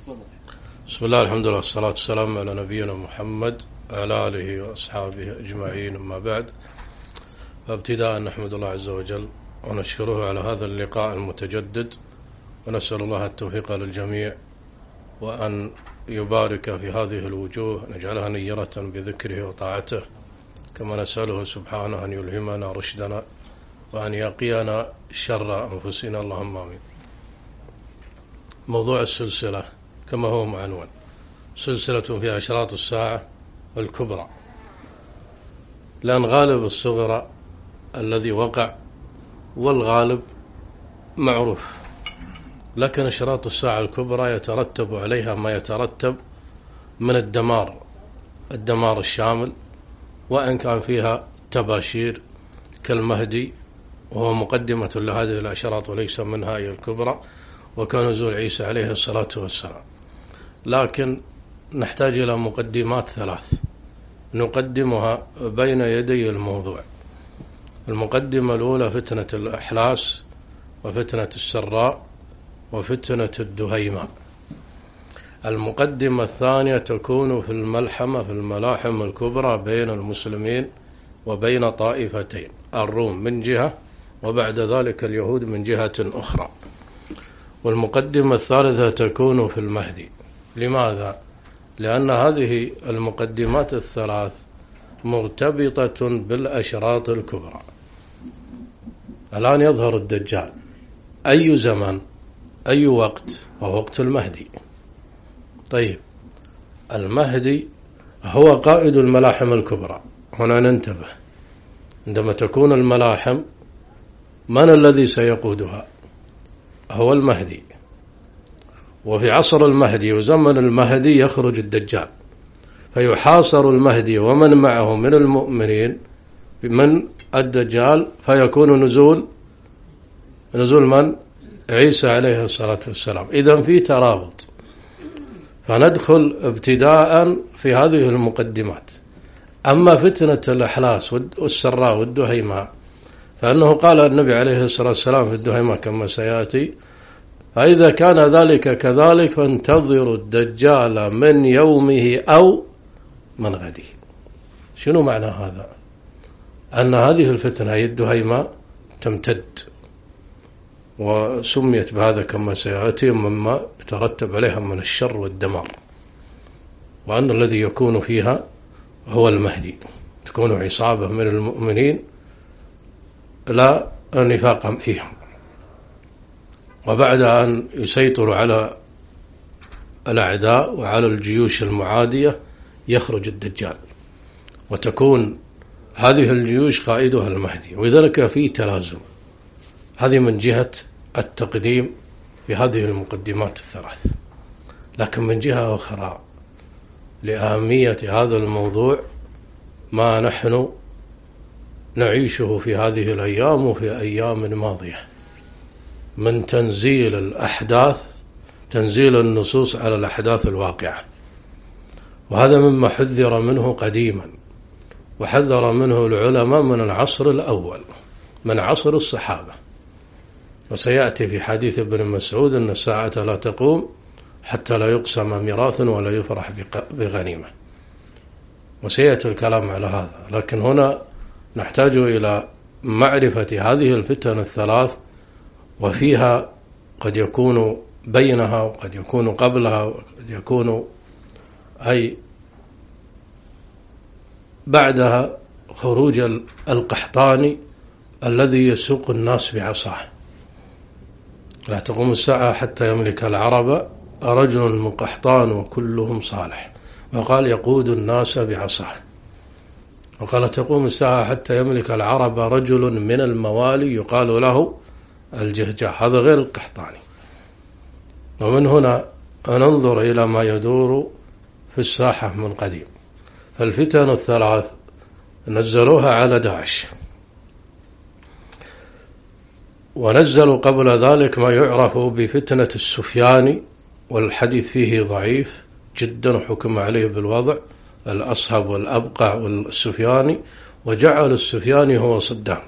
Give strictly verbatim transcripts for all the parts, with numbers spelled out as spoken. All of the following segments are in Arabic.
بسم الله الحمد لله والصلاة والسلام على نبينا محمد وعلى آله وأصحابه أجمعين، أما بعد. فابتداء نحمد الله عز وجل ونشكره على هذا اللقاء المتجدد، ونسأل الله التوفيق للجميع، وأن يبارك في هذه الوجوه، نجعلها نيرة بذكره وطاعته، كما نسأله سبحانه أن يلهمنا رشدنا وأن يقينا شر أنفسنا، اللهم آمين. موضوع السلسلة كما هو معنون: سلسلة في أشراط الساعة الكبرى، لأن غالب الصغرى الذي وقع والغالب معروف، لكن أشراط الساعة الكبرى يترتب عليها ما يترتب من الدمار الدمار الشامل، وإن كان فيها تباشير كالمهدي وهو مقدمة لهذه الأشراط وليس منها هي الكبرى، وكان نزول عيسى عليه الصلاة والسلام. لكن نحتاج إلى مقدمات ثلاث نقدمها بين يدي الموضوع. المقدمة الأولى فتنة الأحلاس، وفتنة السراء، وفتنة الدهيمة. المقدمة الثانية تكون في الملحمة في الملاحم الكبرى بين المسلمين وبين طائفتين: الروم من جهة، وبعد ذلك اليهود من جهة أخرى. والمقدمة الثالثة تكون في المهدي. لماذا؟ لأن هذه المقدمات الثلاث مرتبطة بالأشراط الكبرى. الآن يظهر الدجال، أي زمن أي وقت؟ هو وقت المهدي. طيب، المهدي هو قائد الملاحم الكبرى. هنا ننتبه، عندما تكون الملاحم من الذي سيقودها؟ هو المهدي. وفي عصر المهدي وزمن المهدي يخرج الدجال، فيحاصر المهدي ومن معه من المؤمنين من الدجال، فيكون نزول نزول من؟ عيسى عليه الصلاة والسلام. إذن في ترابط. فندخل ابتداء في هذه المقدمات. أما فتنة الأحلاس والسراء والدهيماء، فأنه قال النبي عليه الصلاة والسلام في الدهيماء كما سيأتي: فإذا كان ذلك كذلك فانتظروا الدجال من يومه أو من غده. شنو معنى هذا؟ أن هذه الفتنة هي الدهيماء تمتد، وسميت بهذا كما سيأتي مما يترتب عليها من الشر والدمار، وأن الذي يكون فيها هو المهدي، تكون عصابة من المؤمنين لا نفاق فيهم، وبعد أن يسيطروا على الأعداء وعلى الجيوش المعادية يخرج الدجال، وتكون هذه الجيوش قائدها المهدي. ولذلك في تلازم. هذه من جهة التقديم في هذه المقدمات الثلاث. لكن من جهة أخرى، لأهمية هذا الموضوع ما نحن نعيشه في هذه الأيام وفي أيام ماضية من تنزيل الأحداث، تنزيل النصوص على الأحداث الواقعة. وهذا مما حذر منه قديما، وحذر منه العلماء من العصر الأول، من عصر الصحابة. وسيأتي في حديث ابن مسعود أن الساعة لا تقوم حتى لا يقسم ميراث ولا يفرح بغنيمة، وسيأتي الكلام على هذا. لكن هنا نحتاج إلى معرفة هذه الفتن الثلاث، وفيها قد يكون بينها وقد يكون قبلها وقد يكون أي بعدها خروج القحطاني الذي يسوق الناس بعصاه. لا تقوم الساعة حتى يملك العرب رجل من قحطان وكلهم صالح، وقال يقود الناس بعصاه. وقال تقوم الساعة حتى يملك العرب رجل من الموالي يقال له الجهجاء، هذا غير القحطاني. ومن هنا ننظر إلى ما يدور في الساحة من قديم. فالفتن الثلاث نزلوها على داعش، ونزلوا قبل ذلك ما يعرف بفتنة السفياني، والحديث فيه ضعيف جدا وحكم عليه بالوضع، الأصهب والأبقع والسفياني، وجعل السفياني هو صدام.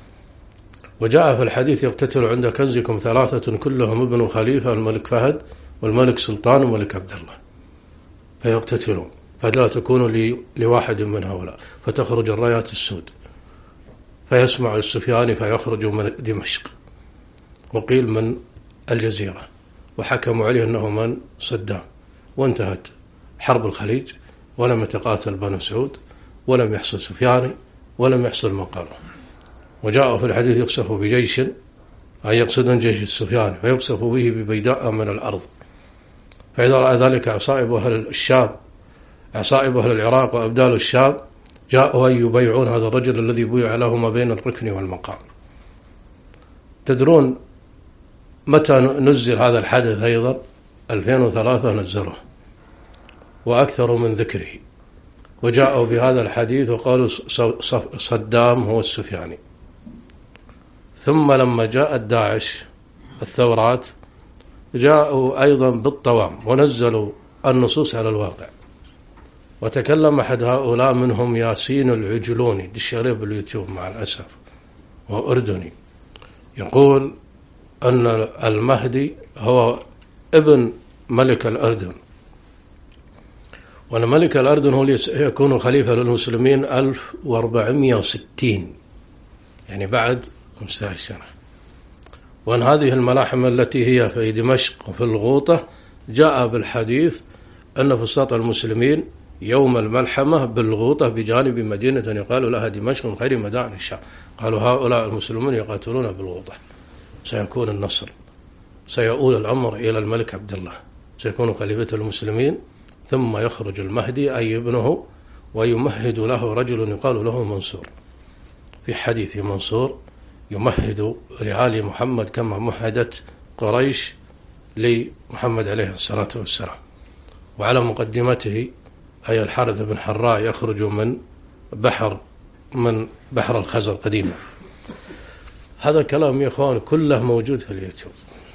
وجاء في الحديث: يقتتل عند كنزكم ثلاثة كلهم ابن خليفة الملك فهد والملك سلطان وملك عبد الله، فيقتتلون، فلا تكون لواحد من هؤلاء، فتخرج الرايات السود، فيسمع السفياني فيخرج من دمشق، وقيل من الجزيرة، وحكموا عليه أنه من صدام، وانتهت حرب الخليج، ولم يتقاتل بنو سعود، ولم يحصل سفياني، ولم يحصل ما قالوا. وجاء في الحديث يقصف بجيش، أي يقصدون جيش السفياني، فيقصف به ببيداء من الأرض، فإذا رأى ذلك عصائب أهل الشام، عصائب أهل العراق وأبدال الشام، جاءوا أن يبيعون هذا الرجل الذي بيع له ما بين الركن والمقام. تدرون متى نزل هذا الحدث؟ أيضا ألفين وثلاثة نزله، وأكثر من ذكره، وجاءوا بهذا الحديث وقالوا صدام هو السفياني. ثم لما جاءت داعش الثورات جاءوا أيضا بالطوام ونزلوا النصوص على الواقع. وتكلم أحد هؤلاء منهم ياسين العجلوني، دش عليه باليوتيوب مع الأسف، وهو أردني، يقول أن المهدي هو ابن ملك الأردن، وأن ملك الأردن هو يكون خليفة للمسلمين ألف وأربعمائة وستين، يعني بعد خمسة عشر سنة. وأن هذه الملاحم التي هي في دمشق وفي الغوطة جاء بالحديث أن فساط المسلمين يوم الملحمة بالغوطة بجانب مدينة يقال لها دمشق من خير مدائن الشام. قالوا هؤلاء المسلمون يقاتلون بالغوطة، سيكون النصر، سيؤول الأمر إلى الملك عبد الله، سيكون خليفة المسلمين، ثم يخرج المهدي أي ابنه، ويمهد له رجل يقال له منصور. في حديث منصور يمهد لآل محمد كما مهدت قريش لمحمد عليه الصلاة والسلام. وعلى مقدمته أي الحارث بن حراء يخرج من بحر من بحر الخزر قديما. هذا الكلام يا إخوان كله موجود في اليوتيوب.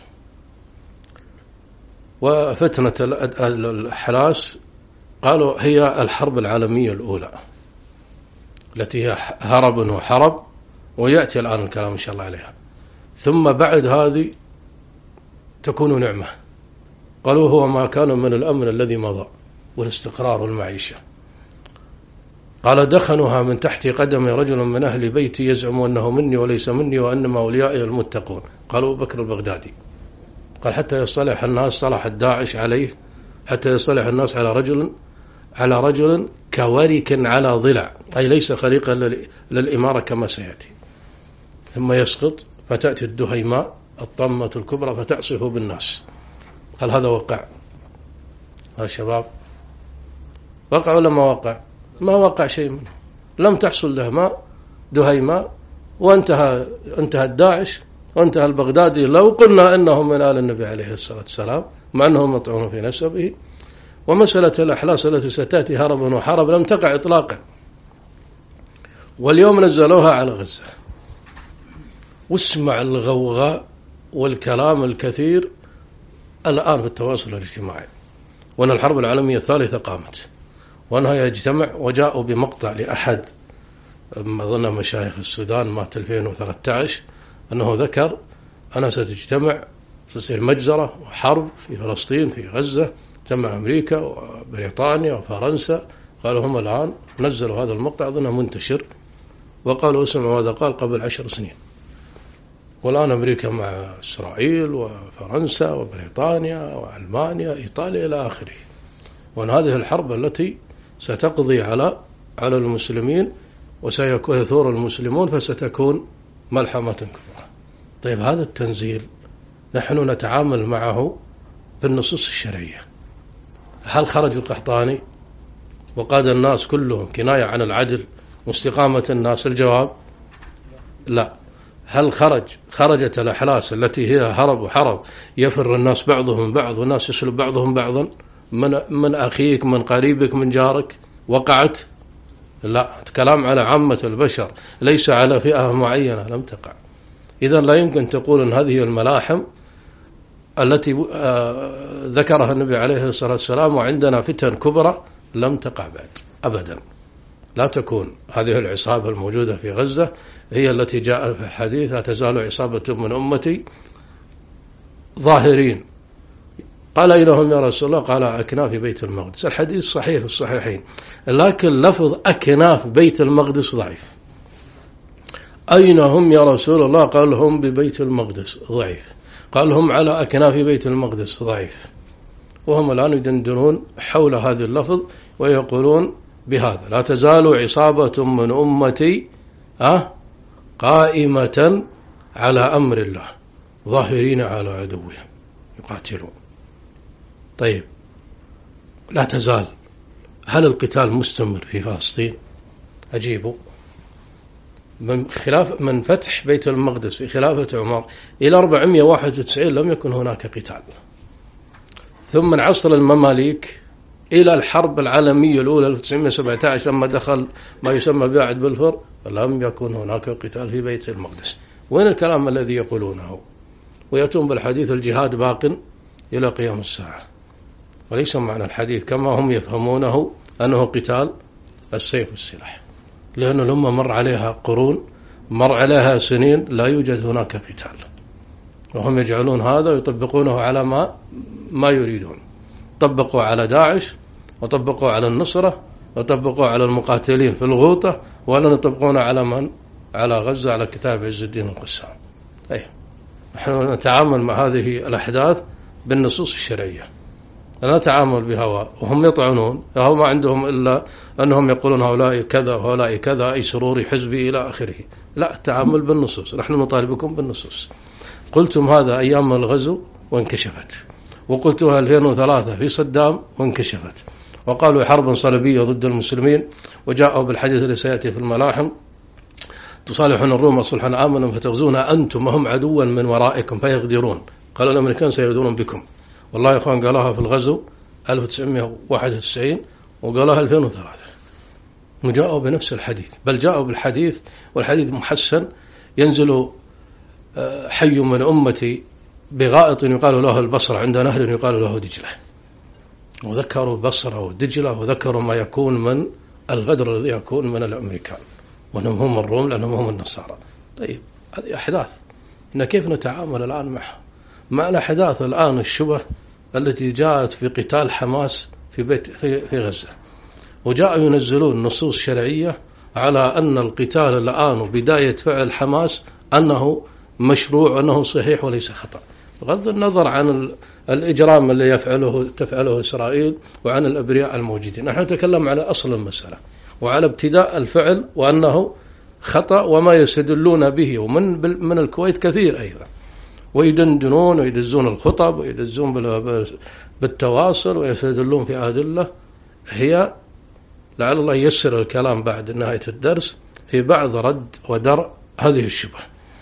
وفتنة الأحلاس قالوا هي الحرب العالمية الأولى التي هي هرب وحرب، ويأتي الآن الكلام إن شاء الله عليها. ثم بعد هذه تكون نعمة، قالوا هو ما كان من الأمن الذي مضى والاستقرار والمعيشة. قال دخنها من تحت قدم رجل من أهل بيتي يزعم أنه مني وليس مني وأنما أوليائي المتقون. قالوا بكر البغدادي. قال حتى يصطلح الناس، صلح الداعش عليه، حتى يصطلح الناس على رجل على رجل كورك على ضلع، أي ليس خليقا للإمارة كما سيأتي، ثم يسقط فتأتي الدهيماء الطمة الكبرى فتعصف بالناس. هل هذا وقع؟ ها شباب، وقع ولا ما وقع؟ ما وقع شيء منه، لم تحصل دهماء دهيماء، وانتهى انتهى الداعش وانتهى البغدادي. لو قلنا انهم من آل النبي عليه الصلاة والسلام مع انهم مطعون في نسبه. ومسألة الأحلاس التي ستأتي هربا وحرب لم تقع إطلاقا، واليوم نزلوها على غزة. واسمع الغوغاء والكلام الكثير الآن في التواصل الاجتماعي، وأن الحرب العالمية الثالثة قامت، وأنها يجتمع. وجاءوا بمقطع لأحد أظن مشايخ السودان مات ألفين وثلاثة عشر أنه ذكر أنها ستجتمع، ستصير مجزرة وحرب في فلسطين في غزة، جمع أمريكا وبريطانيا وفرنسا. قالوا هم الآن نزلوا هذا المقطع أظنه منتشر، وقالوا اسمعوا ماذا قال قبل عشر سنين. والآن أمريكا مع إسرائيل وفرنسا وبريطانيا وألمانيا إيطاليا إلى آخره. وأن هذه الحرب التي ستقضي على على المسلمين وسيثور المسلمون، فستكون ملحمة كبرى. طيب هذا التنزيل نحن نتعامل معه بالنصوص الشرعية. هل خرج القحطاني وقاد الناس كلهم كناية عن العدل واستقامة الناس؟ الجواب لا. هل خرج خرجت الأحلاس التي هي هرب وحرب يفر الناس بعضهم بعض والناس يسلب بعضهم بعضا من من أخيك من قريبك من جارك؟ وقعت؟ لا. كلام على عامة البشر ليس على فئة معينة، لم تقع. إذن لا يمكن تقول أن هذه الملاحم التي ذكرها النبي عليه الصلاة والسلام وعندنا فتن كبرى لم تقع بعد أبدا. لا تكون هذه العصابة الموجودة في غزة هي التي جاء في الحديث لا تزال عصابة من أمتي ظاهرين قال أين هم يا رسول الله؟ قال أكناف بيت المقدس. الحديث صحيح في الصحيحين، لكن لفظ أكناف بيت المقدس ضعيف. أين هم يا رسول الله؟ قال هم ببيت المقدس، ضعيف. قال هم على أكناف بيت المقدس، ضعيف. وهم الآن يدندنون حول هذا اللفظ ويقولون بهذا: لا تزال عصابة من أمتي أه قائمة على أمر الله ظاهرين على عدوهم يقاتلون. طيب، لا تزال، هل القتال مستمر في فلسطين؟ أجيبوا. من خلاف من فتح بيت المقدس في خلافة عمر إلى أربعمائة وواحد وتسعين لم يكن هناك قتال، ثم من عصر المماليك إلى الحرب العالمية الأولى ألف وتسعمائة وسبعة عشر لما دخل ما يسمى بعهد بلفور لم يكن هناك قتال في بيت المقدس. وين الكلام الذي يقولونه؟ ويأتون بالحديث الجهاد باق إلى قيام الساعة، وليس معنى الحديث كما هم يفهمونه أنه قتال السيف والسلاح، لأن الأمة مر عليها قرون، مر عليها سنين لا يوجد هناك قتال، وهم يجعلون هذا ويطبقونه على ما ما يريدون. طبقوا على داعش، وطبقوا على النصرة، وطبقوا على المقاتلين في الغوطة، ولا يطبقون على من؟ على غزة، على كتاب عز الدين القسام. أي نحن نتعامل مع هذه الأحداث بالنصوص الشرعية، لا نتعامل بهوى. وهم يطعنون، هم ما عندهم إلا أنهم يقولون هؤلاء كذا وهؤلاء كذا، أي سروري حزبي إلى آخره. لا، التعامل بالنصوص. نحن نطالبكم بالنصوص. قلتم هذا أيام الغزو وانكشفت، وقلتها ألفين وثلاثة في صدام وانكشفت، وقالوا حرب صليبية ضد المسلمين، وجاءوا بالحديث الذي سيأتي في الملاحم: تصالحون الروم صلحا آمنا فتغزون أنتم وهم عدوا من ورائكم فيغدرون. قالوا الأمريكان سيغدرون بكم. والله يا أخوان قالوها في الغزو ألف وتسعمائة وواحد وتسعين وقالوها ألفين وثلاثة، وجاءوا بنفس الحديث، بل جاءوا بالحديث والحديث محسن: ينزل حي من أمتي بغائط يقال له البصرة عند نهر يقال له دجلة. وذكروا البصرة ودجلة، وذكروا ما يكون من الغدر الذي يكون من الأمريكان، وأنهم هم الروم لأنهم هم النصارى. طيب، هذه أحداث، إن كيف نتعامل الآن معها؟ مع الأحداث الآن الشبه التي جاءت في قتال حماس في بيت في, في غزة، وجاءوا ينزلون نصوص شرعية على أن القتال الآن وبداية فعل حماس أنه مشروع وأنه صحيح وليس خطأ، بغض النظر عن الإجرام اللي يفعله تفعله إسرائيل وعن الأبرياء الموجودين. نحن نتكلم على أصل المسألة وعلى ابتداء الفعل وأنه خطأ وما يستدلون به، ومن من الكويت كثير أيضا، ويدندنون ويدزون الخطب ويدزون بالتواصل ويستدلون في أدلة هي لعل الله ييسر الكلام بعد نهاية الدرس في بعض رد ودرء هذه الشبهة.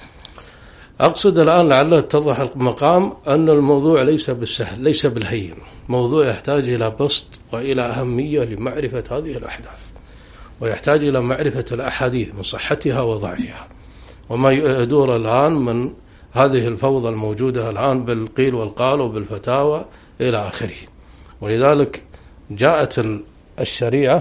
أقصد الآن لعله يتضح المقام أن الموضوع ليس بالسهل، ليس بالهين، موضوع يحتاج إلى بسط وإلى أهمية لمعرفة هذه الأحداث، ويحتاج إلى معرفة الأحاديث من صحتها وضعفها، وما يدور الآن من هذه الفوضى الموجودة الآن بالقيل والقال وبالفتاوى إلى آخره. ولذلك جاءت الشريعة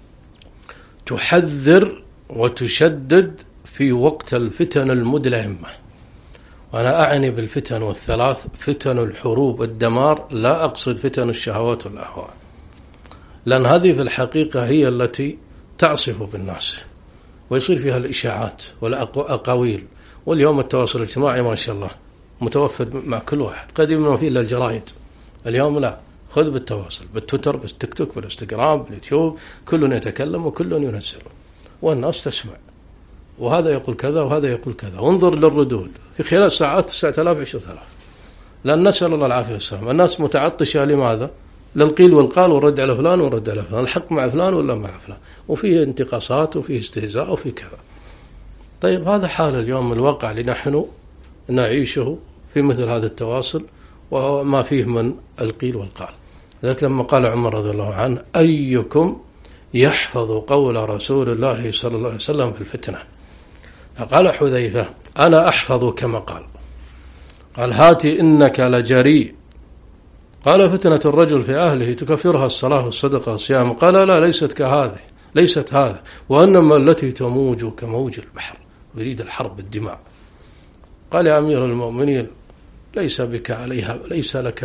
تحذر وتشدد في وقت الفتن المدلهمة. وأنا أعني بالفتن والثلاث: فتن الحروب والدمار، لا أقصد فتن الشهوات والأهواء، لأن هذه في الحقيقة هي التي تعصف بالناس ويصير فيها الإشاعات والأقاويل. واليوم التواصل الاجتماعي ما شاء الله متوفر مع كل واحد، قديما ما فيه إلا الجرائد، اليوم لا، خذ بالتواصل، بالتويتر، بالتيك توك، بالانستغرام، باليوتيوب، كل يتكلم وكل ينزل والناس تسمع، وهذا يقول كذا وهذا يقول كذا، وانظر للردود في خلال ساعات تسعة آلاف عشرة آلاف، لأن نسأل الله العافية والسلام. الناس متعطشة لماذا؟ للقيل والقال والرد على فلان والرد على فلان، الحق مع فلان ولا مع فلان، وفيه انتقاصات وفيه استهزاء وفيه كذا. طيب، هذا حال اليوم الواقع اللي نحن نعيشه في مثل هذا التواصل وما فيه من القيل والقال. لذلك لما قال عمر رضي الله عنه: أيكم يحفظ قول رسول الله صلى الله عليه وسلم في الفتنة؟ فقال حذيفة: أنا أحفظ كما قال. قال: هاتي إنك لجريء. قال: فتنة الرجل في أهله تكفرها الصلاة والصدقة والصيام. قال: لا، ليست كهذه، ليست هذا، وإنما التي تموج كموج البحر، يريد الحرب بالدماء. قال: يا أمير المؤمنين، ليس بك عليها، ليس لك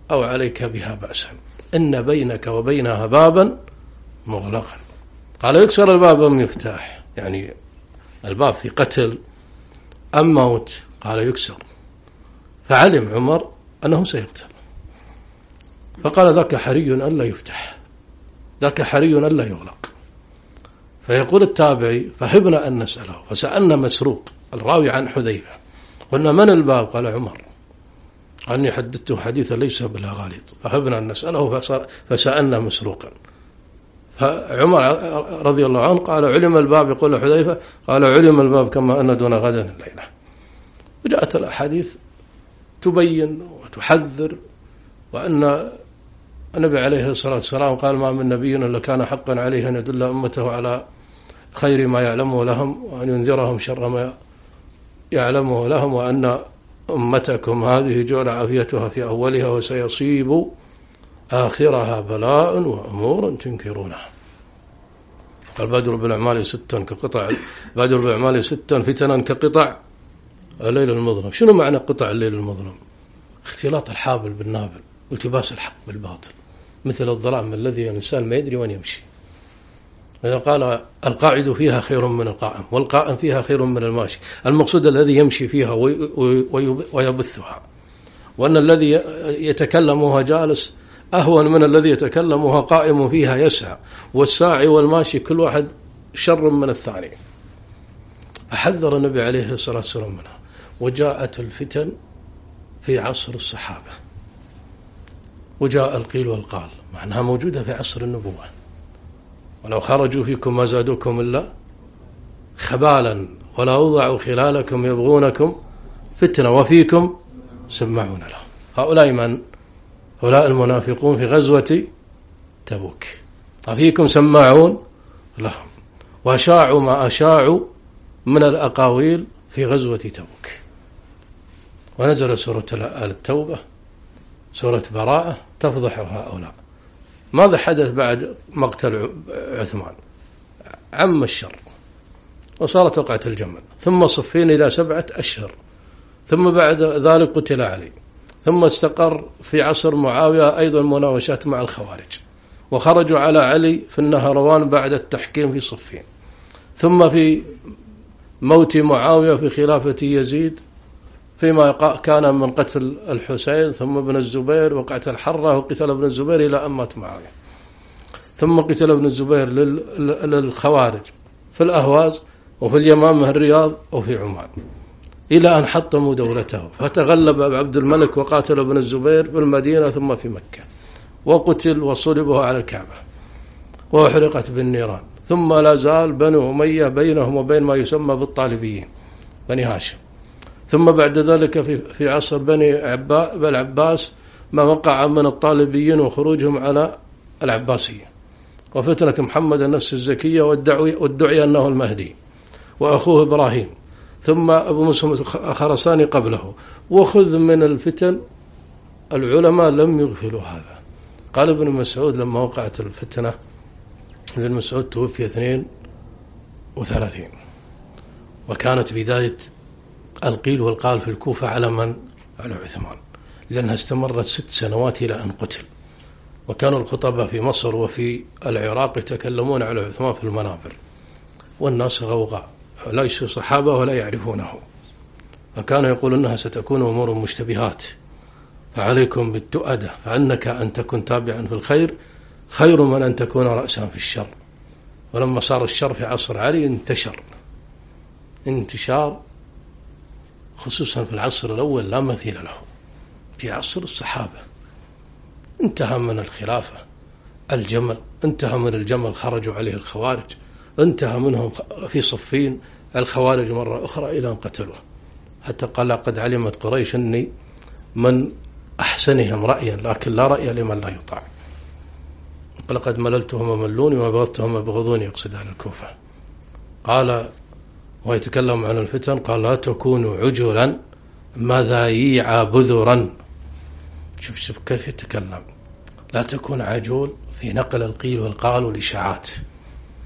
أو عليك بها بأسا، إن بينك وبينها بابا مغلقا. قال يكسر الباب أم يفتح؟ يعني الباب في قتل أم موت؟ قال يكسر. فعلم عمر أنه سيقتل، فقال ذاك حري ألا يفتح، ذاك حري ألا يغلق. فيقول التابعي فحبنا أن نسأله، فسألنا مسروق الراوي عن حذيفة، قلنا من الباب؟ قال عمر، أني حدثته حديثا ليس بلا غالط، فحبنا أن نسأله فسألنا مسروقا. فعمر رضي الله عنه قال علم الباب؟ يقول حذيفة قال علم الباب كما أن دون غدا الليلة. وجاءت الأحاديث تبين وتحذر، وأن النبي عليه الصلاة والسلام قال ما من نبي إلا كان حقا عليه أن يدل أمته على خير ما يعلمه لهم وأن ينذرهم شر ما يعلمه لهم، وأن أمتكم هذه جعل عافيتها في أولها وسيصيب آخرها بلاء وأمور تنكرونها. قال بادر بالأعمال ستا كقطع بادر بالأعمال ستا فتنا كقطع الليل المظلم. شنو معنى قطع الليل المظلم؟ اختلاط الحابل بالنابل والتباس الحق بالباطل، مثل الظلام الذي الإنسان ما يدري وين يمشي. إذا قال القاعد فيها خير من القائم والقائم فيها خير من الماشي، المقصود الذي يمشي فيها ويبثها، وأن الذي يتكلم وهو جالس أهون من الذي يتكلم وهو قائم فيها يسعى، والساعي والماشي كل واحد شر من الثاني. أحذر النبي عليه الصلاة والسلام منها. وجاءت الفتن في عصر الصحابة، وجاء القيل والقال، معناها موجودة في عصر النبوة. ولو خرجوا فيكم ما زادوكم إلا خبالا ولا وضعوا خلالكم يبغونكم فتنة وفيكم سمعون لهم. هؤلاء من؟ هؤلاء المنافقون في غزوة تبوك، وفيكم سماعون لهم، وأشاعوا ما أشاعوا من الأقاويل في غزوة تبوك. ونزل سورة التوبة سورة براءة تفضح هؤلاء. ماذا حدث بعد مقتل عثمان؟ عم الشر، وصارت وقعة الجمل، ثم صفين إلى سبعة أشهر، ثم بعد ذلك قتل علي، ثم استقر في عصر معاوية أيضا مناوشات مع الخوارج، وخرجوا على علي في النهروان بعد التحكيم في صفين، ثم في موت معاوية في خلافة يزيد فيما كان من قتل الحسين، ثم ابن الزبير وقعت الحرة وقتل ابن الزبير إلى أن مات معاوية، ثم قتل ابن الزبير للخوارج في الأهواز وفي اليمامة الرياض وفي عمان، إلى أن حطموا دولته، فتغلب عبد الملك وقاتل ابن الزبير في المدينة ثم في مكة، وقتل وصلبه على الكعبة وحرقت بالنيران. ثم لا زال بنو أمية بينهم وبين ما يسمى بالطالبيين بني هاشم. ثم بعد ذلك في في عصر بني العباس ما وقع من الطالبيين وخروجهم على العباسية، وفتنة محمد النفس الزكية والدعي أنه المهدي وأخوه إبراهيم، ثم أبو مسلم الخرساني قبله. وخذ من الفتن العلماء لم يغفلوا هذا. قال ابن مسعود لما وقعت الفتنة، ابن مسعود توفي اثنين وثلاثين، وكانت بداية القيل والقال في الكوفة على من؟ على عثمان، لأنها استمرت ست سنوات إلى أن قتل. وكانوا الخطباء في مصر وفي العراق يتكلمون على عثمان في المنابر، والناس غوغاء ليسوا صحابة ولا يعرفونه، فكان يقول أنها ستكون أمور مشتبهات، فعليكم بالتؤدة، فأنك أن تكون تابعا في الخير خير من أن تكون رأسا في الشر. ولما صار الشر في عصر علي انتشر انتشار خصوصا في العصر الأول لا مثيل له. في عصر الصحابة انتهى من الخلافة الجمل، انتهى من الجمل خرجوا عليه الخوارج، انتهى منهم في صفين الخوارج مرة أخرى إلى أن قتلوه، حتى قال قد علمت قريش أني من أحسنهم رأيا لكن لا رأي لمن لا يطاع، لقد مللتهم وملوني وبغضتهم وبغضوني، يقصد على الكوفة. قال ويتكلم عن الفتن قال لا تكونوا عجلا مذايع بذرا. شوف شوف كيف يتكلم، لا تكون عجول في نقل القيل والقال والإشاعات،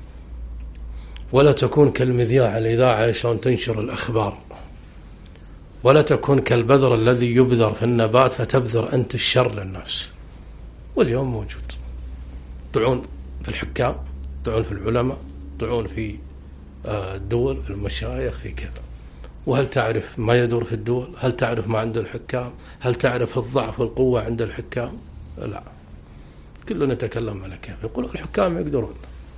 ولا تكون كالمذياع الإذاعة عشان تنشر الأخبار، ولا تكون كالبذر الذي يبذر في النبات فتبذر أنت الشر للناس. واليوم موجود طعون في الحكام، طعون في العلماء، طعون في الدول، المشايخ، في كذا. وهل تعرف ما يدور في الدول؟ هل تعرف ما عند الحكام؟ هل تعرف الضعف والقوة عند الحكام؟ لا، كلنا نتكلم على كيف يقول الحكام يقدرون،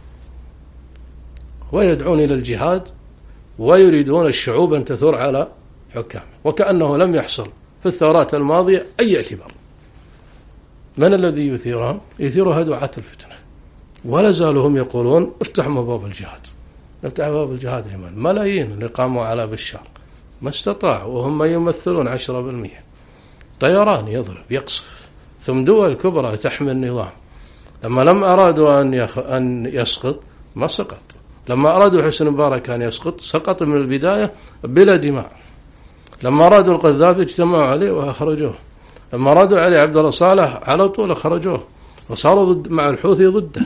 ويدعون إلى الجهاد ويريدون الشعوب أن تثور على حكام، وكأنه لم يحصل في الثورات الماضية أي اعتبار. من الذي يثيرون؟ يثيرها دعاة الفتنة، ولا زالوا هم يقولون افتحوا باب الجهاد. افتح باب الجهاد لمن؟ ملايين اللي قاموا على بشار ما استطاعوا، وهم يمثلون عشرة بالمئة. طيران يضرب يقصف، ثم دول كبرى تحمي النظام. لما لم أرادوا أن, يخ... أن يسقط ما سقط، لما أرادوا حسن مبارك أن يسقط سقط من البداية بلا دماء. لما أرادوا القذافي اجتمعوا عليه وأخرجوه، لما أرادوا علي عبد الله صالح على طول أخرجوه، وصاروا ضد مع الحوثي ضده.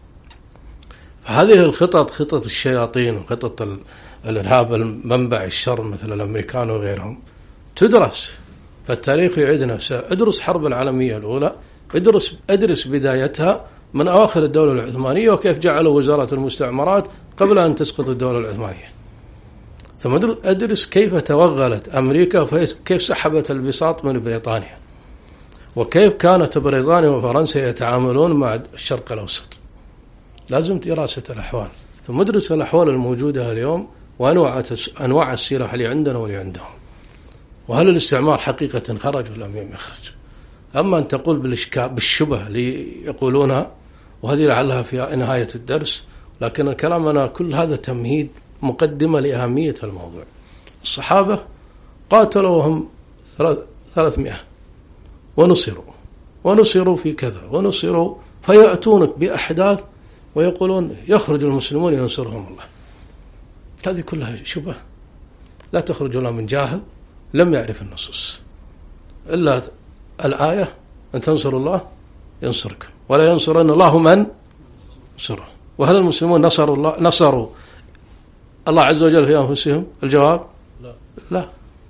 فهذه الخطط، خطط الشياطين وخطط الإرهاب المنبع الشر مثل الأمريكان وغيرهم، تدرس. فالتاريخ يعيد نفسه. ادرس حرب العالمية الأولى، ادرس ادرس بدايتها من أواخر الدولة العثمانية، وكيف جعلوا وزارة المستعمرات قبل أن تسقط الدولة العثمانية. ثم ادرس كيف توغلت أمريكا وكيف سحبت البساط من بريطانيا، وكيف كانت بريطانيا وفرنسا يتعاملون مع الشرق الأوسط. لازم دراسة الأحوال، ثم ادرس الأحوال الموجودة اليوم وأنواع أنواع السلاح اللي عندنا واللي عندهم، وهل الاستعمار حقيقة خرج ولا لم يخرج. أما أن تقول بالإشكال بالشبه اللي يقولونها، وهذه لعلها في نهاية الدرس، لكن الكلام أنا كل هذا تمهيد مقدمة لأهمية الموضوع. الصحابة قاتلوا وهم ثلاثمائة ونصروا ونصروا في كذا ونصروا، فيأتونك بأحداث ويقولون يخرج المسلمون ينصرهم الله. هذه كلها شبه لا تخرج ولا من جاهل لم يعرف النصوص، إلا الآية أن تنصروا الله ينصركم ولا ينصرن الله من نصره. وهل المسلمون نصروا الله نصروا الله عز وجل في أنفسهم؟ الجواب لا. لا.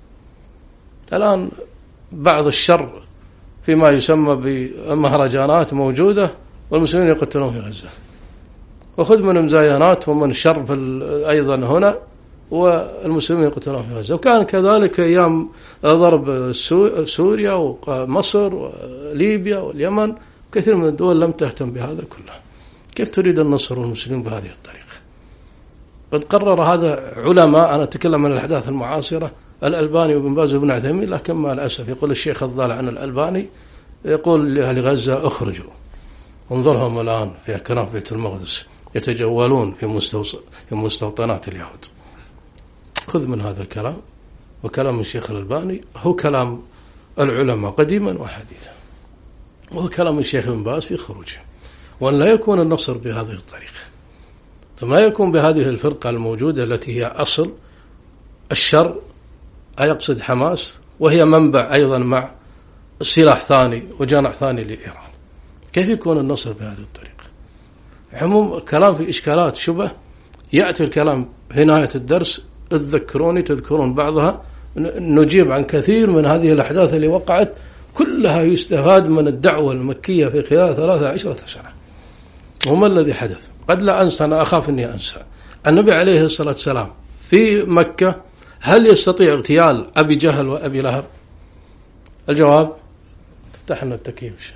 الآن بعض الشر فيما يسمى بمهرجانات موجودة، والمسلمين يقتلون في غزة، وخذ من مزاينات ومن الشر أيضا هنا، والمسلمين يقتلون في غزة. وكان كذلك أيام ضرب سوريا ومصر وليبيا واليمن، كثير من الدول لم تهتم بهذا كله. كيف تريد النصر والمسلمين بهذه الطريقة؟ قد قرر هذا علماء، أنا أتكلم عن الأحداث المعاصرة، الألباني وابن باز وابن عثيمين، لكن مع الأسف يقول الشيخ الضال عن الألباني يقول لأهل غزة اخرجوا. انظرهم الآن في كنف بيت المقدس يتجولون في في مستوطنات اليهود. خذ من هذا الكلام، وكلام الشيخ الألباني هو كلام العلماء قديما وحديثا، وهو كلام الشيخ ابن باز في خروجه. وأن لا يكون النصر بهذه الطريقة، ثم لا يكون بهذه الفرقة الموجودة التي هي أصل الشر، أيقصد حماس، وهي منبع أيضا مع سلاح ثاني وجانع ثاني لإيران. كيف يكون النصر بهذه الطريقة؟ عموم كلام في إشكالات شبه، يأتي الكلام في نهاية الدرس تذكروني تذكرون بعضها، نجيب عن كثير من هذه الأحداث اللي وقعت، كلها يستفاد من الدعوة المكية في خلال ثلاثة عشرة سنة. وما الذي حدث؟ قد لا أنسى، أنا أخاف أني أنسى. النبي عليه الصلاة والسلام في مكة هل يستطيع اغتيال أبي جهل وأبي لهب؟ الجواب افتحنا التكييف الشيخ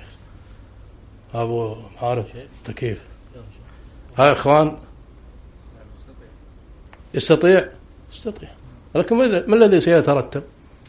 أبو عارف التكييف. ها إخوان، يستطيع يستطيع لكن ما الذي سيترتب؟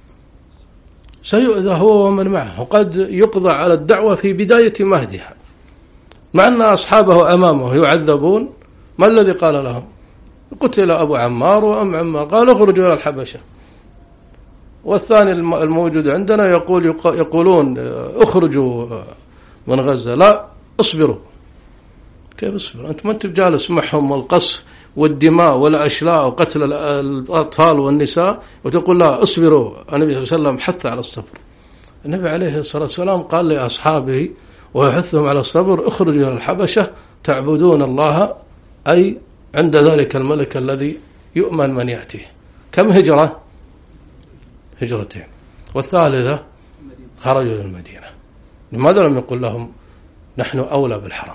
سيؤذى هو ومن معه، وقد يقضى على الدعوة في بداية مهدها، مع أن أصحابه أمامه يعذبون. ما الذي قال لهم؟ قتل أبو عمار وأم عمار، قال اخرجوا إلى الحبشة. والثاني الموجود عندنا يقول يقولون اخرجوا من غزة، لا اصبروا. كيف اصبروا؟ أنت ما أنت بجالس معهم والقصف والدماء والأشلاء وقتل الأطفال والنساء وتقول لا اصبروا. النبي صلى الله عليه وسلم حث على الصبر. النبي عليه الصلاة والسلام قال لأصحابه ويحثهم على الصبر: اخرجوا إلى الحبشة تعبدون الله، أي عند ذلك الملك الذي يؤمن من يأتيه. كم هجرة؟ هجرتين. والثالثة خرجوا للمدينة. لماذا لم يقل لهم نحن أولى بالحرم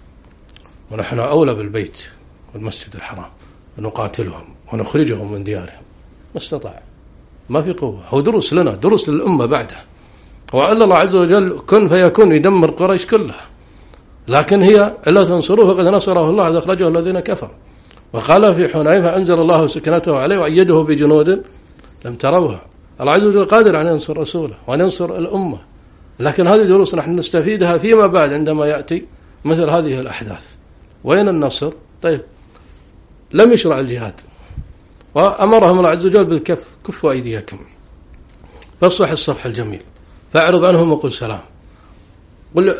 ونحن أولى بالبيت والمسجد الحرام ونقاتلهم ونخرجهم من ديارهم؟ ما استطاع، ما في قوة. هو دروس لنا، دروس للأمة بعده. وعلى الله عز وجل كن فيكون يدمر قريش كلها، لكن هي ألا تنصروه فقد نصره الله إذ أخرجه الذين كفروا. وقال في حنين فأنزل الله سكنته عليه وأيده بجنود لم تروها. الله عز وجل قادر أن ينصر رسوله وأن ينصر الأمة، لكن هذه دروس نحن نستفيدها فيما بعد عندما يأتي مثل هذه الأحداث. وين النصر؟ طيب لم يشرع الجهاد وأمرهم الله عز وجل بالكف، كفوا أيديكم فاصفح الصفح الجميل فاعرض عنهم وقل سلام. قل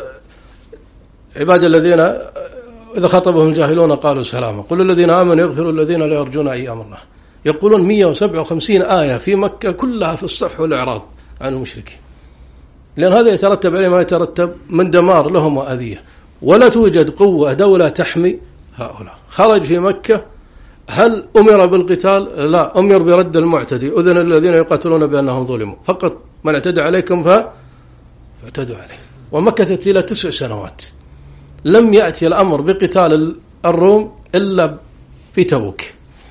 عباد الذين إذا خطبهم الجاهلون قالوا سلاما قل الذين آمنوا يغفروا الذين لا يرجون أيام الله. يقولون مئة وسبعة وخمسين آية في مكة كلها في الصفح والإعراض عن المشركين، لأن هذا يترتب عليه ما يترتب من دمار لهم وأذية. ولا توجد قوة دولة تحمي هؤلاء. خرج في مكة، هل أمر بالقتال؟ لا، أمر برد المعتدي. أذن الذين يقاتلون بأنهم ظلموا، فقط من اعتدى عليكم فاعتدوا عليه. ومكثت إلى تسع سنوات لم يأتي الأمر بقتال الروم إلا في تبوك.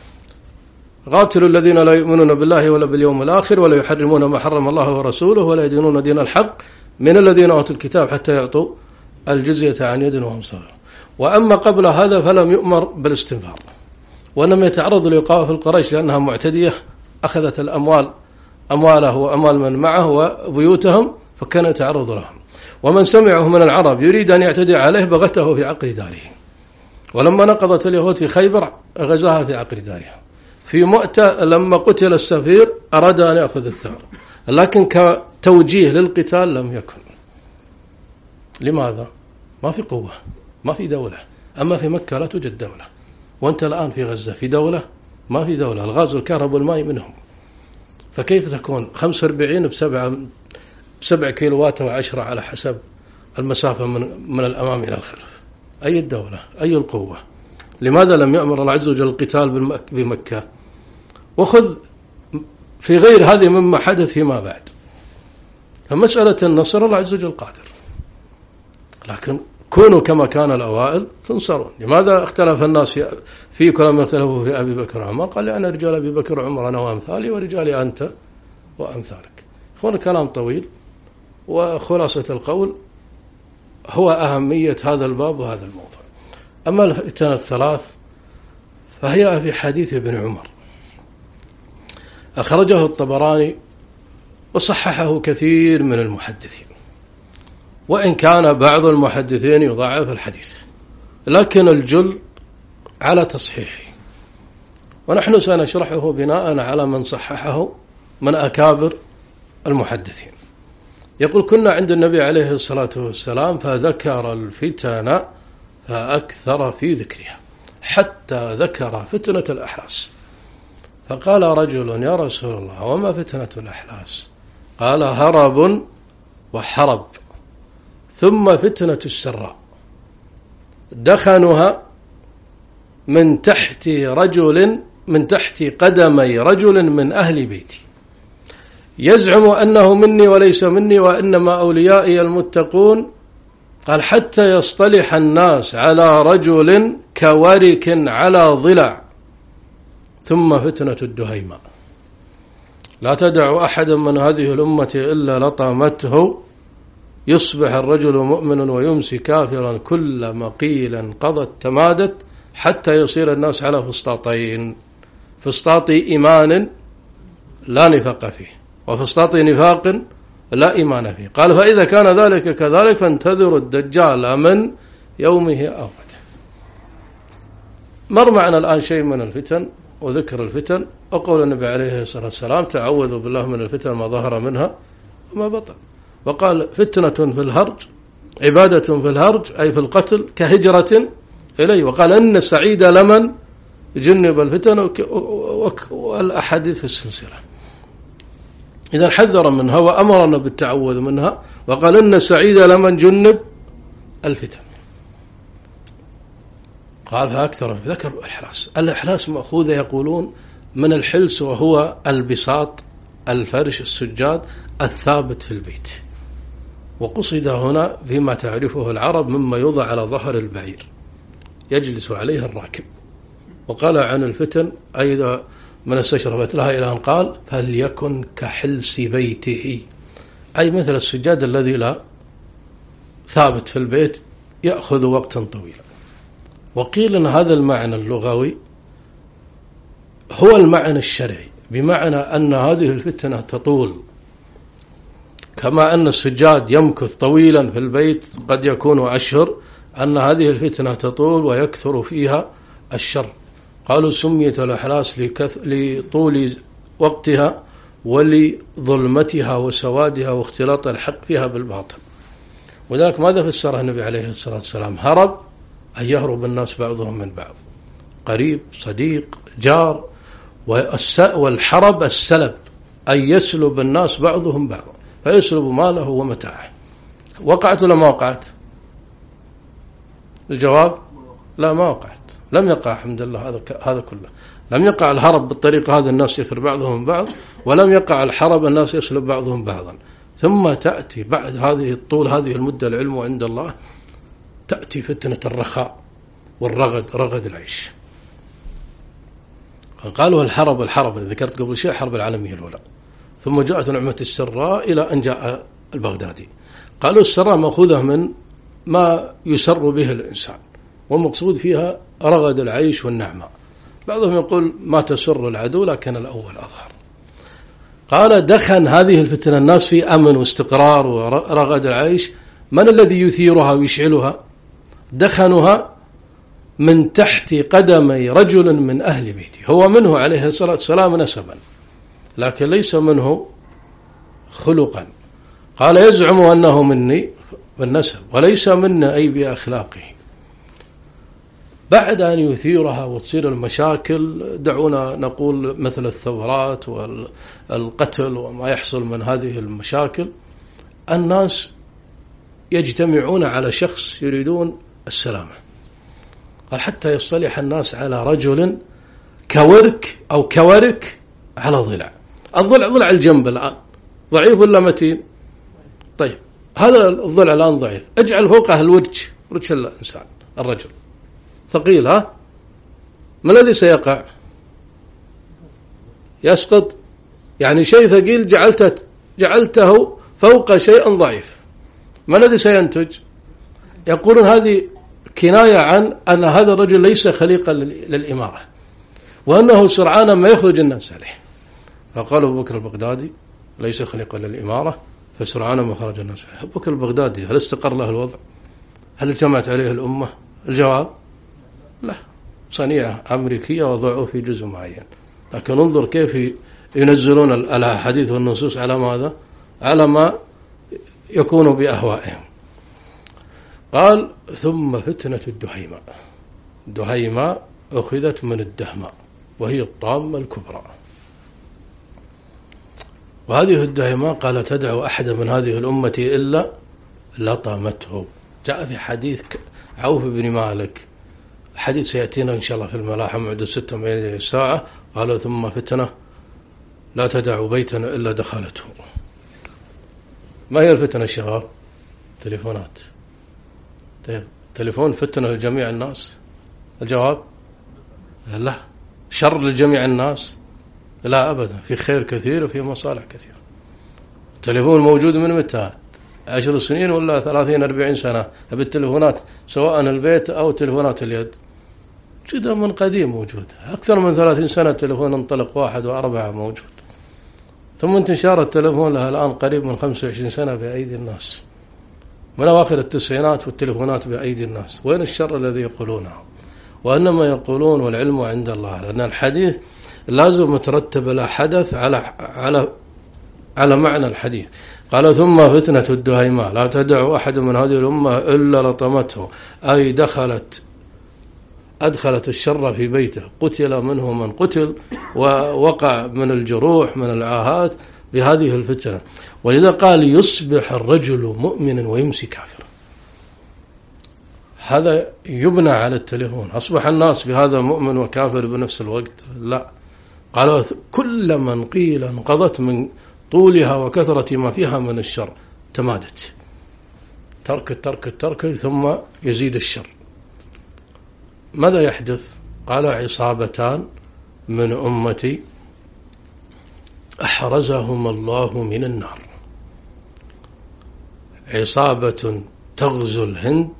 قاتلوا الذين لا يؤمنون بالله ولا باليوم الآخر ولا يحرمون ما حرم الله ورسوله ولا يدينون دين الحق من الذين أوتوا الكتاب حتى يعطوا الجزية عن يد وهم صاغرون. وأما قبل هذا فلم يؤمر بالاستنفار، ولم يتعرض لإيقاف القريش لأنها معتدية، أخذت الأموال أمواله وأموال من معه وبيوتهم فكان يتعرض لهم. ومن سمعه من العرب يريد أن يعتدي عليه بغته في عقر داره. ولما نقضت اليهود في خيبر غزاها في عقر دارها. في مؤتة لما قتل السفير أراد أن يأخذ الثار، لكن كتوجيه للقتال لم يكن. لماذا؟ ما في قوة، ما في دولة. أما في مكة لا توجد دولة، وأنت الآن في غزة في دولة؟ ما في دولة. الغاز والكهرباء والماء منهم، فكيف تكون خمسة وأربعين بسبعة بسبع كيلوات وعشرة على حسب المسافة من, من الأمام إلى الخلف؟ أي الدولة؟ أي القوة؟ لماذا لم يأمر الله عز وجل القتال بمكة؟ وخذ في غير هذه مما حدث فيما بعد. فمسألة النصر الله عز وجل قادر، لكن كونوا كما كان الأوائل تنصرون. لماذا اختلف الناس فيكم لما اختلفوا في أبي بكر وعمر؟ قال لأن رجال أبي بكر وعمر أنا وأمثالي ورجالي أنت وأمثالك. هنا كلام طويل، وخلاصة القول هو أهمية هذا الباب وهذا الموضوع. أما الفتن الثلاث فهي في حديث ابن عمر أخرجه الطبراني وصححه كثير من المحدثين، وإن كان بعض المحدثين يضاعف الحديث، لكن الجل على تصحيحه، ونحن سنشرحه بناء على من صححه من أكابر المحدثين. يقول كنا عند النبي عليه الصلاة والسلام فذكر الفتن فأكثر في ذكرها حتى ذكر فتنة الأحلاس، فقال رجل يا رسول الله وما فتنة الأحلاس؟ قال هرب وحرب ثم فتنة السراء دخنها من تحت رجل من تحت قدمي رجل من أهل بيتي يزعم أنه مني وليس مني وإنما أوليائي المتقون. قال حتى يصطلح الناس على رجل كورك على ضلع ثم فتنة الدهيماء لا تدع أحد من هذه الأمة إلا لطمته يصبح الرجل مؤمنا ويمسي كافرا كلما قيل قضت تمادت حتى يصير الناس على فسطاطين، فسطاط إيمان لا نفاق فيه وفسطاط نفاق لا إيمان فيه. قال فإذا كان ذلك كذلك فانتظروا الدجال من يومه أو غده. مر معنا الآن شيء من الفتن وذكر الفتن وقول النبي عليه الصلاة والسلام تعوذوا بالله من الفتن ما ظهر منها وما بطن. وقال فتنة في الهرج عبادة في الهرج أي في القتل كهجرة إليه. وقال أن السعيد لمن جنب الفتن والأحاديث في السلسلة. إذا حذر منها وأمرنا بالتعوذ منها، وقال إن السعيد لمن جنب الفتن. قال فأكثر ذكر الإحلاس. الإحلاس مأخوذ يقولون من الحلس وهو البساط الفرش السجاد الثابت في البيت، وقصد هنا فيما تعرفه العرب مما يوضع على ظهر البعير يجلس عليه الراكب. وقال عن الفتن أيضا من استشرفت لها إلى أن قال فليكن كحلس بيته، أي مثل السجاد الذي لا ثابت في البيت يأخذ وقتا طويلا. وقيل أن هذا المعنى اللغوي هو المعنى الشرعي، بمعنى أن هذه الفتنة تطول كما أن السجاد يمكث طويلا في البيت قد يكون أشهر، أن هذه الفتنة تطول ويكثر فيها الشر. قالوا سميت الأحلاس لطول وقتها ولظلمتها وسوادها واختلاط الحق فيها بالباطل. وذلك ماذا فسره النبي عليه الصلاة والسلام؟ هرب أن يهرب الناس بعضهم من بعض، قريب صديق جار. والحرب السلب أن يسلب الناس بعضهم بعضا، فيسلب ماله ومتاعه. وقعت ولا ما وقعت؟ الجواب لا، ما وقعت، لم يقع الحمد لله. هذا هذا كله لم يقع الهرب بالطريقة هذا الناس يسلب بعضهم بعض، ولم يقع الحرب الناس يسلب بعضهم بعضا. ثم تأتي بعد هذه الطول هذه المدة العلم عند الله تأتي فتنة الرخاء والرغد، رغد العيش. قالوا الحرب الحرب اللي ذكرت قبل شيء الحرب العالمية الأولى، ثم جاءت نعمة السراء إلى أن جاء البغدادي. قالوا السراء مأخوذة من ما يسر به الإنسان، والمقصود فيها رغد العيش والنعمة. بعضهم يقول ما تسر العدو، لكن الأول أظهر. قال دخن هذه الفتنة الناس في أمن واستقرار ورغد العيش. من الذي يثيرها ويشعلها؟ دخنها من تحت قدمي رجل من أهل بيتي، هو منه عليه الصلاة والسلام نسبا لكن ليس منه خلقا. قال يزعم أنه مني بالنسب وليس منا أي بأخلاقه. بعد أن يثيرها وتصير المشاكل، دعونا نقول مثل الثورات والقتل وما يحصل من هذه المشاكل، الناس يجتمعون على شخص يريدون السلامة. قال حتى يصطلح الناس على رجل كورك أو كورك على ضلع. الضلع ضلع الجنب الآن ضعيف ولا متين؟ طيب هذا الضلع الآن ضعيف، اجعل فوقه الورج، ورج الإنسان الرجل ثقيل، ها ما الذي سيقع؟ يسقط. يعني شيء ثقيل جعلته جعلته فوق شيء ضعيف، ما الذي سينتج؟ يقولون هذه كناية عن أن هذا الرجل ليس خليقا للإمارة، وأنه سرعان ما يخرج الناس عليه. فقال أبو بكر البغدادي ليس خليقا للإمارة، فسرعان ما خرج الناس عليه. أبو بكر البغدادي هل استقر له الوضع؟ هل اجتمعت عليه الأمة؟ الجواب لا، صنيعة أمريكية وضعوا في جزء معين. لكن انظر كيف ينزلون الأحاديث والنصوص على ماذا؟ على ما يكون بأهوائهم. قال ثم فتنة الدهيماء. الدهيماء أخذت من الدهماء وهي الطامة الكبرى. وهذه الدهيماء قال تدع أحد من هذه الأمة إلا لطمته. جاء في حديث عوف بن مالك، حديث سيأتينا إن شاء الله في الملاحم معد ستة من الساعة. قالوا ثم فتنة لا تدع بيتا إلا دخلته. ما هي الفتنة الشباب؟ تليفونات. تليفون فتنة لجميع الناس؟ الجواب لا. شر لجميع الناس؟ لا أبدا، في خير كثير وفي مصالح كثيرة. التليفون موجود من متى؟ عشر سنين ولا ثلاثين أربعين سنة؟ بالتليفونات سواء البيت أو تليفونات اليد جدا من قديم موجود. أكثر من ثلاثين سنة تليفون انطلق واحد وأربعة موجود. ثم انتشار التليفون لها الآن قريب من خمسة وعشرين سنة بأيدي الناس، من أواخر التسعينات والتليفونات بأيدي الناس. وين الشر الذي يقولونه؟ وإنما يقولون والعلم عند الله، لأن الحديث لازم مترتب على حدث على على على معنى الحديث. قال ثم فتنة الدهيماء لا تدع أحد من هذه الأمة إلا لطمته، أي دخلت أدخلت الشر في بيته، قتل منه من قتل، ووقع من الجروح من العاهات بهذه الفتنة. ولذا قال يصبح الرجل مؤمنا ويمسي كافرا. هذا يبنى على التليفون. أصبح الناس بهذا مؤمن وكافر بنفس الوقت؟ لا، قالوا كل من قيل انقضت من طولها وكثرة ما فيها من الشر تمادت، ترك الترك الترك ثم يزيد الشر. ماذا يحدث؟ قال عصابتان من أمتي أحرزهم الله من النار، عصابة تغزو الهند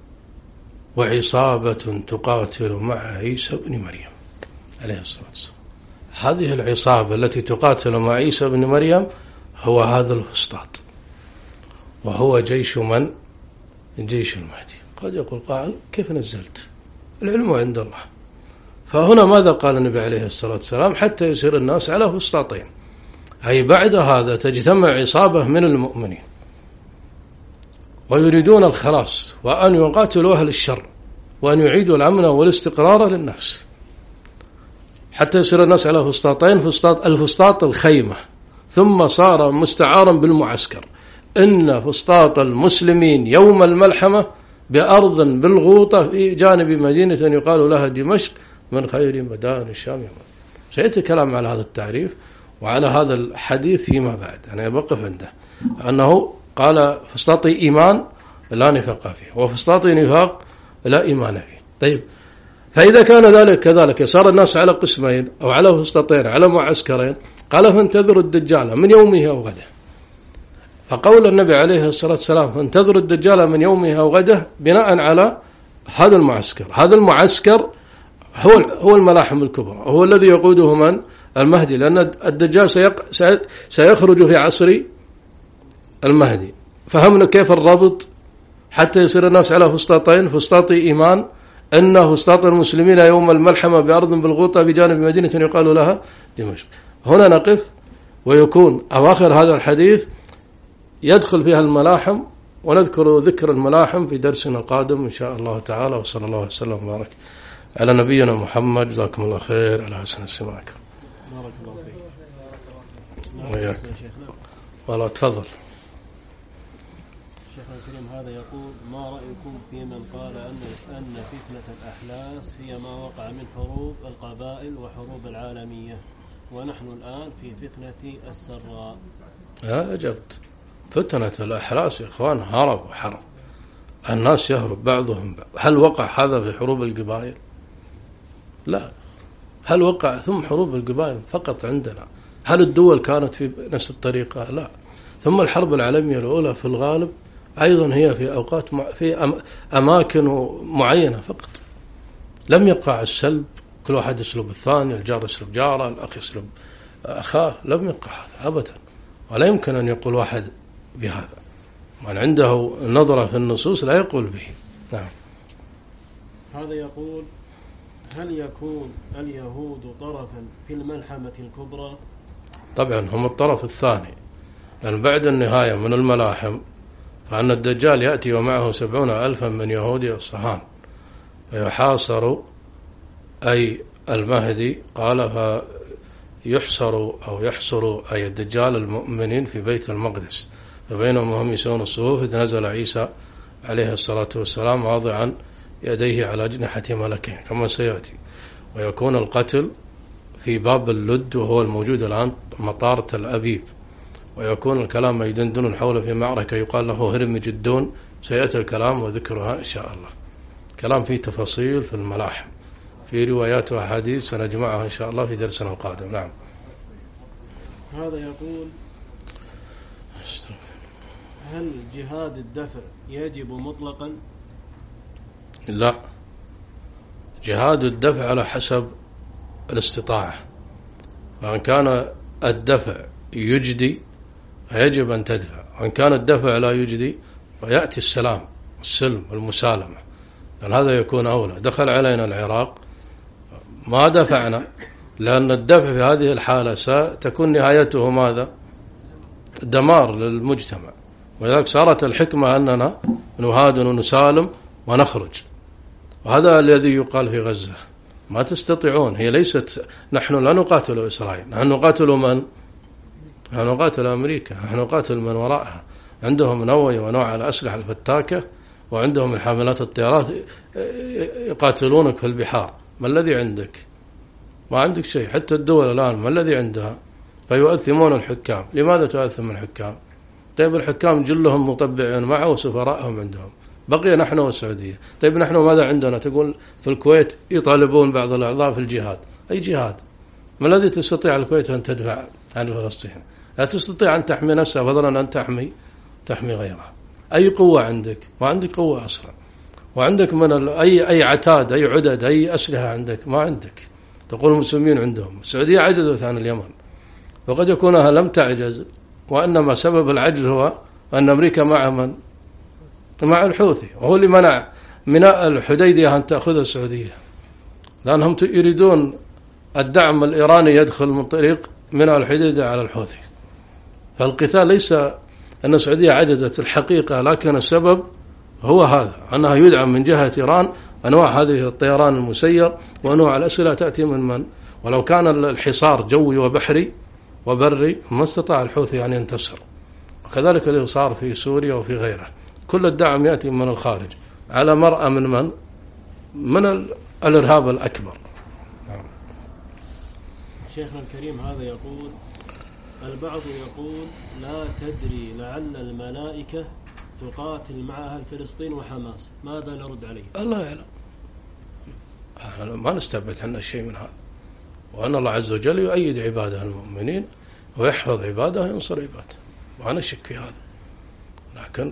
وعصابة تقاتل مع عيسى بن مريم عليه الصلاة والسلام. هذه العصابة التي تقاتل مع عيسى بن مريم هو هذا الفسطاط، وهو جيش من؟ جيش المهدي. قد يقول قائل كيف نزلت؟ العلم عند الله. فهنا ماذا قال النبي عليه الصلاة والسلام؟ حتى يصير الناس على فسطاطين، أي بعد هذا تجتمع عصابة من المؤمنين ويريدون الخلاص وأن يقاتلوا أهل الشر وأن يعيدوا الأمن والاستقرار للناس، حتى يصير الناس على فسطاطين، فسطاط الفسطاط الخيمة، ثم صار مستعارا بالمعسكر. إن فسطاط المسلمين يوم الملحمة بأرض بالغوطة في جانب مدينة يقال لها دمشق من خير مدان الشام. سيأتي كلام على هذا التعريف وعلى هذا الحديث فيما بعد، أنا بقف عنده أنه قال فسطاطي إيمان لا نفاق فيه، وفسطاطي نفاق لا إيمان فيه. طيب، فإذا كان ذلك كذلك صار الناس على قسمين أو على فسطاطين على معسكرين، قال فانتظروا الدجال من يومه أو غده. فقول النبي عليه الصلاة والسلام فانتظروا الدجال من يومه أو غده بناء على هذا المعسكر. هذا المعسكر هو هو الملاحم الكبرى، هو الذي يقوده من؟ المهدي، لأن الدجال سيق سيخرج في عصر المهدي. فهمنا كيف الرابط حتى يصير الناس على فسطاطين، فسطاطي إيمان أن فسطاط المسلمين يوم الملحمة بأرض بالغوطة بجانب مدينة يقال لها دمشق. هنا نقف، ويكون أواخر هذا الحديث يدخل فيها الملاحم، ونذكر ذكر الملاحم في درسنا القادم إن شاء الله تعالى. وصلى الله وسلم وبارك على نبينا محمد. جزاكم الله خير على حسن استماعكم. بارك الله فيك. وياك. والله تفضل. شيخنا الكريم هذا يقول: ما رأيكم في من قال أن أن فتنة الأحلاس هي ما وقع من حروب القبائل وحروب العالمية، ونحن الآن في فتنة السراء؟ لا أجبت. فتنة الأحلاس يا إخوان هرب وحرب، الناس يهرب بعضهم بعض. هل وقع هذا في حروب القبائل؟ لا. هل وقع ثم حروب القبائل فقط عندنا؟ هل الدول كانت في نفس الطريقة؟ لا. ثم الحرب العالمية الأولى في الغالب أيضا هي في أوقات في أماكن معينة فقط، لم يقع السلب كل واحد يسلب الثاني، الجار يسلب جاره، الأخ يسلب أخاه، لم يقع هذا أبدا. ولا يمكن أن يقول واحد بهذا، من عنده نظرة في النصوص لا يقول به. نعم. هذا يقول: هل يكون اليهود طرفا في الملحمة الكبرى؟ طبعا هم الطرف الثاني، لأن بعد النهاية من الملاحم فأن الدجال يأتي ومعه سبعون ألفا من يهودي الصهان فيحاصر أي المهدي، قال فيحصر أو يحصر أي الدجال المؤمنين في بيت المقدس، فبينما هم يسون الصفوف إذ نزل عيسى عليه الصلاة والسلام واضعا يديه على أجنحة ملكين كما سيأتي، ويكون القتل في باب اللد وهو الموجود الآن مطار تل أبيب، ويكون الكلام يدندن حوله في معركة يقال له هرم جدون. سيأتي الكلام وذكرها إن شاء الله. كلام فيه تفاصيل في الملاحم، في روايات وأحاديث سنجمعها إن شاء الله في درسنا القادم. نعم. هذا يقول: هل جهاد الدفع يجب مطلقا؟ لا، جهاد الدفع على حسب الاستطاعة، فإن كان الدفع يجدي فيجب أن تدفع، وإن كان الدفع لا يجدي فيأتي السلام السلم والمسالمة، لأن هذا يكون أولى. دخل علينا العراق ما دفعنا، لأن الدفع في هذه الحالة ستكون نهايته ماذا؟ دمار للمجتمع، ولذلك صارت الحكمة أننا نهادن ونسالم ونخرج. وهذا الذي يقال في غزة، ما تستطيعون، هي ليست، نحن لا نقاتل إسرائيل، نحن نقاتل من؟ نحن نقاتل أمريكا، نحن نقاتل من وراءها. عندهم نووي ونوع الأسلحة الفتاكة، وعندهم الحاملات الطيارات، يقاتلونك في البحار. ما الذي عندك؟ ما عندك شيء. حتى الدول الآن ما الذي عندها؟ فيؤثمون الحكام. لماذا تؤثم الحكام؟ طيب الحكام جلهم مطبعين معه وسفراءهم عندهم، بقي نحن والسعودية. طيب نحن ماذا عندنا؟ تقول في الكويت يطالبون بعض الأعضاء في الجهاد. أي جهاد؟ ما الذي تستطيع الكويت أن تدفع عن فلسطين؟ لا تستطيع أن تحمي نفسها، فضلا أن تحمي تحمي غيرها. أي قوة عندك؟ ما عندك قوة أصلا. وعندك من أي أي عتاد، أي عدد، أي أسلحة عندك؟ ما عندك. تقول المسلمين عندهم. السعودية عجزت عن اليمن، وقد يكونها لم تعجز، وإنما سبب العجز هو أن أمريكا مع من؟ مع الحوثي، وهو اللي منع ميناء الحديدية أن تأخذ السعودية، لأنهم يريدون الدعم الإيراني يدخل من طريق ميناء الحديدية على الحوثي. فالقتال ليس أن السعودية عجزت الحقيقة، لكن السبب هو هذا، أنها يدعم من جهة إيران أنواع هذه الطيران المسير وأنواع الأسئلة تأتي من من؟ ولو كان الحصار جوي وبحري وبري ما استطاع الحوثي أن ينتصر. وكذلك اللي صار في سوريا وفي غيره، كل الدعم يأتي من الخارج على مرأى من من؟ من الإرهاب الأكبر. شيخنا الكريم هذا يقول: البعض يقول لا تدري لعل الملائكة تقاتل مع أهل فلسطين وحماس، ماذا نرد عليه؟ الله يعلم، ما نستبعد عنا شيء من هذا، وأن الله عز وجل يؤيد عباده المؤمنين ويحفظ عباده وينصر عباده، ما نشك في هذا. لكن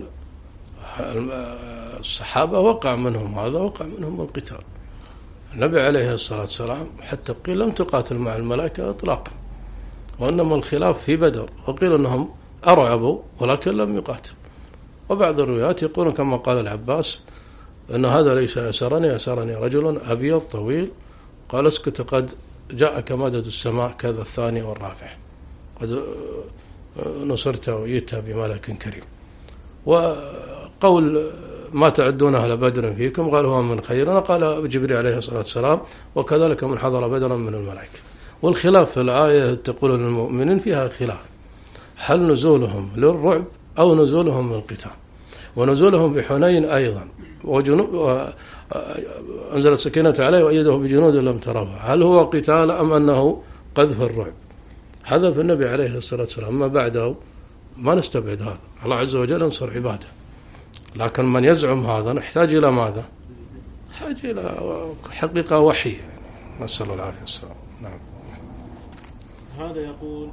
الصحابة وقع منهم هذا، وقع منهم القتال. النبي عليه الصلاة والسلام حتى قيل لم تقاتل مع الملائكة إطلاقا، وإنما الخلاف في بدر، وقيل أنهم أرعبوا ولكن لم يقاتل. وبعض الروايات يقولون كما قال العباس أن هذا ليس أسرني، أسرني رجل أبيض طويل، قال اسكت قد جاءك مدد السماء كذا الثاني والرابع، قد نصرت وجئت بملك كريم. وقول ما تعدون أهل بدر فيكم قال هو من خيرنا، قال جبريل عليه الصلاة والسلام وكذلك من حضر بدرا من الملائكة. والخلاف في الآية تقول للمؤمنين فيها خلاف، هل نزولهم للرعب أو نزولهم للقتال؟ ونزولهم بحنين أيضا أنزل السكينة عليه وأيده بجنود لم تروها، هل هو قتال أم أنه قذف الرعب؟ هذا في النبي عليه الصلاة والسلام، ما بعده ما نستبعد هذا. الله عز وجل ينصر عباده، لكن من يزعم هذا نحتاج إلى ماذا؟ نحتاج إلى حقيقة وحي، نسأل الله العافية والسلام. نعم. هذا يقول: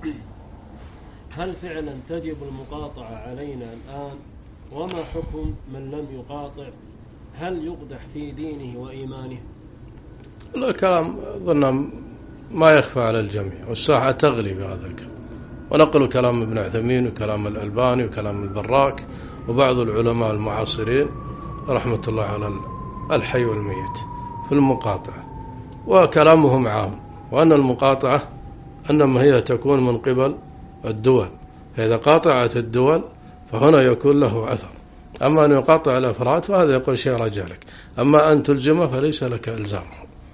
هل فعلا تجب المقاطعة علينا الآن؟ وما حكم من لم يقاطع؟ هل يقدح في دينه وإيمانه؟ لا، كلام ظن ما يخفى على الجميع، والساحة تغلي بهذا الكلام، ونقل كلام ابن عثيمين وكلام الألباني وكلام البراك وبعض العلماء المعاصرين رحمة الله على الحي والميت في المقاطعة، وكلامهم عام، وأن المقاطعة أنما هي تكون من قبل الدول، فإذا قاطعت الدول فهنا يكون له أثر. أما أن يقاطع الأفراد فهذا يقول شيء رجع لك، أما أن تلزمه فليس لك إلزامه.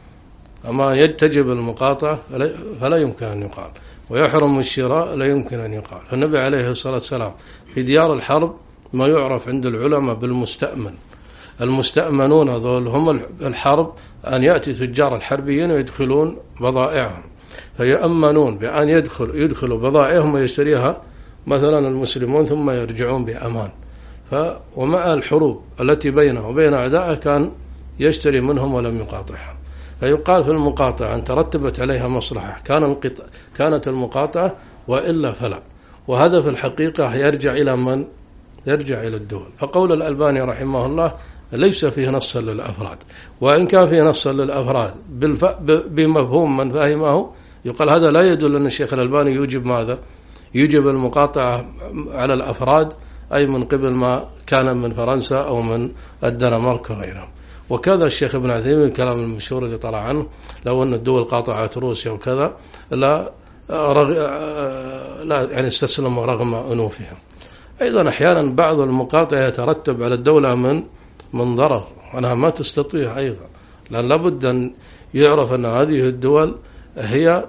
أما يتجب المقاطعة فلا يمكن أن يقال، ويحرم الشراء لا يمكن أن يقال. فالنبي عليه الصلاة والسلام في ديار الحرب ما يعرف عند العلماء بالمستأمن. المستأمنون هذول هم الحرب، أن يأتي تجار الحربيين ويدخلون بضائعهم، فيأمنون بأن يدخل يدخلوا بضائعهم ويشتريها مثلا المسلمون ثم يرجعون بأمان. ف ومع الحروب التي بينه وبين أعدائه كان يشتري منهم ولم يقاطعهم. فيقال في المقاطعة أن ترتبت عليها مصلحة كان القط... كانت المقاطعة، وإلا فلا. وهذا في الحقيقة يرجع إلى من؟ يرجع إلى الدول. فقول الألباني رحمه الله ليس فيه نص للأفراد، وإن كان فيه نص للأفراد بالف... بمفهوم من فهمه يقال هذا لا يدل أن الشيخ الألباني يوجب ماذا؟ يوجب المقاطعة على الأفراد، أي من قبل ما كان من فرنسا أو من الدنمارك وغيرهم. وكذا الشيخ ابن عثيمين الكلام المشهور اللي طلع عنه، لو أن الدول قاطعت روسيا وكذا لا رغ... لا يعني استسلموا رغم أنوفهم. أيضا أحيانا بعض المقاطعة يترتب على الدولة من من ضرر، وأنها ما تستطيع أيضا، لأن لابد أن يعرف أن هذه الدول هي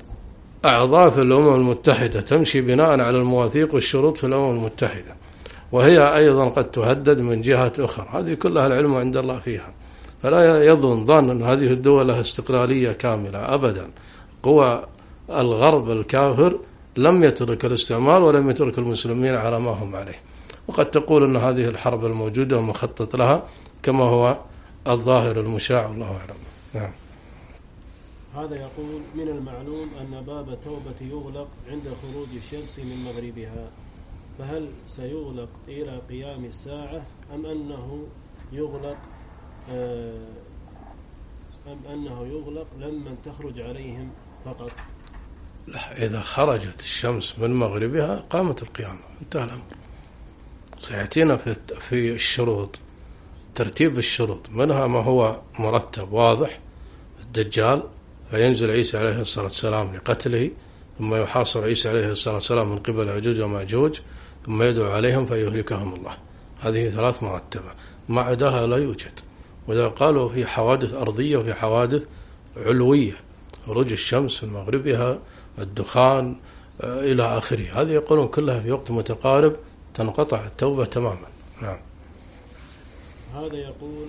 أعضاء في الأمم المتحدة، تمشي بناء على المواثيق والشروط في الأمم المتحدة، وهي أيضا قد تهدد من جهة أخرى. هذه كلها العلم عند الله فيها. فلا يظن ظن أن هذه الدول لها استقلالية كاملة أبدا. قوى الغرب الكافر لم يترك الاستعمار ولم يترك المسلمين على ما هم عليه، وقد تقول أن هذه الحرب الموجودة مخطط لها كما هو الظاهر المشاع، الله أعلم. نعم. هذا يقول: من المعلوم أن باب التوبة يغلق عند خروج الشمس من مغربها، فهل سيغلق إلى قيام الساعة أم أنه يغلق أم أنه يغلق لمن تخرج عليهم فقط؟ لا، إذا خرجت الشمس من مغربها قامت القيامة، انتهى الأمر. سيأتينا في في الشروط ترتيب الشروط، منها ما هو مرتب واضح: الدجال، فينزل عيسى عليه الصلاة والسلام لقتله، ثم يحاصر عيسى عليه الصلاة والسلام من قبل يأجوج ومأجوج، ثم يدعو عليهم فيهلكهم الله. هذه ثلاث مرتبة، ما عداها لا يوجد. وإذا قالوا في حوادث أرضية وفي حوادث علوية، خروج الشمس من مغربها، الدخان إلى آخره، هذه يقولون كلها في وقت متقارب تنقطع التوبة تماما. نعم. هذا يقول: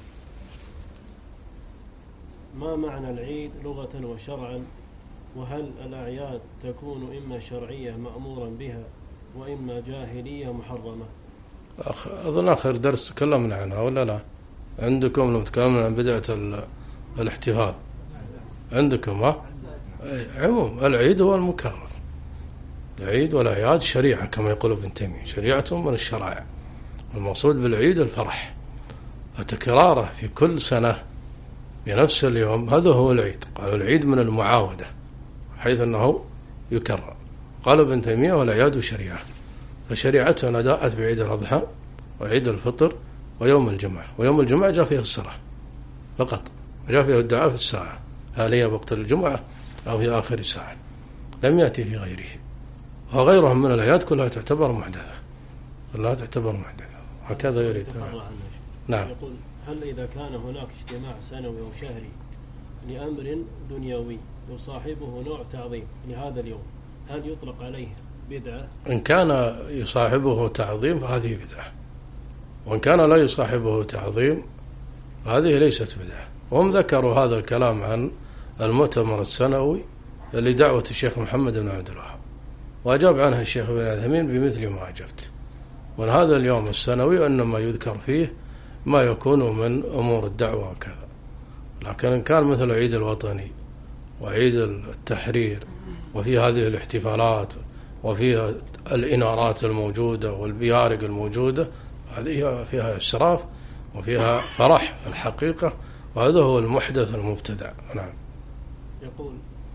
ما معنى العيد لغة وشرعا؟ وهل الأعياد تكون إما شرعية مأمورا بها وإما جاهلية محرمة؟ أظن آخر درس تكلمنا عنها ولا لا؟ عندكم لما تكلمنا عن بدعة الاحتفال عندكم، ها؟ عموم العيد هو المكرر. العيد والأعياد شريعة كما يقول ابن تيمية، شريعة من الشرائع. المقصود بالعيد الفرح، فتكراره في كل سنة بنفس اليوم هذا هو العيد. قالوا العيد من المعاودة حيث أنه يكرر. قال ابن تيمية: والأعياد شريعة. فشريعتنا جاءت في عيد الأضحى وعيد الفطر ويوم الجمعة، ويوم الجمعة جاء فيها الصلاة فقط، جاء فيها الدعاء في الساعة، هل هي وقت الجمعة أو في آخر الساعة، لم يأتي في غيره. وغيرهم من الأعياد كلها تعتبر محدثة، كلها تعتبر محدثة. هكذا يريد. نعم. يقول: هل إذا كان هناك اجتماع سنوي أو شهري لأمر دنيوي يصاحبه نوع تعظيم لهذا اليوم، هل يطلق عليه بدعة؟ إن كان يصاحبه تعظيم فهذه بدعة، وإن كان لا يصاحبه تعظيم فهذه ليست بدعة. وهم ذكروا هذا الكلام عن المؤتمر السنوي لدعوة الشيخ محمد بن عبد الوهاب، وأجاب عنها الشيخ ابن عثيمين بمثل ما أجبت. وأن هذا اليوم السنوي إنما يذكر فيه ما يكون من أمور الدعوة وكذا. لكن إن كان مثل عيد الوطني وعيد التحرير وفي هذه الاحتفالات وفيها الإنارات الموجودة والبيارق الموجودة، هذه فيها إسراف وفيها فرح في الحقيقة، وهذا هو المحدث المبتدع. نعم. يقول: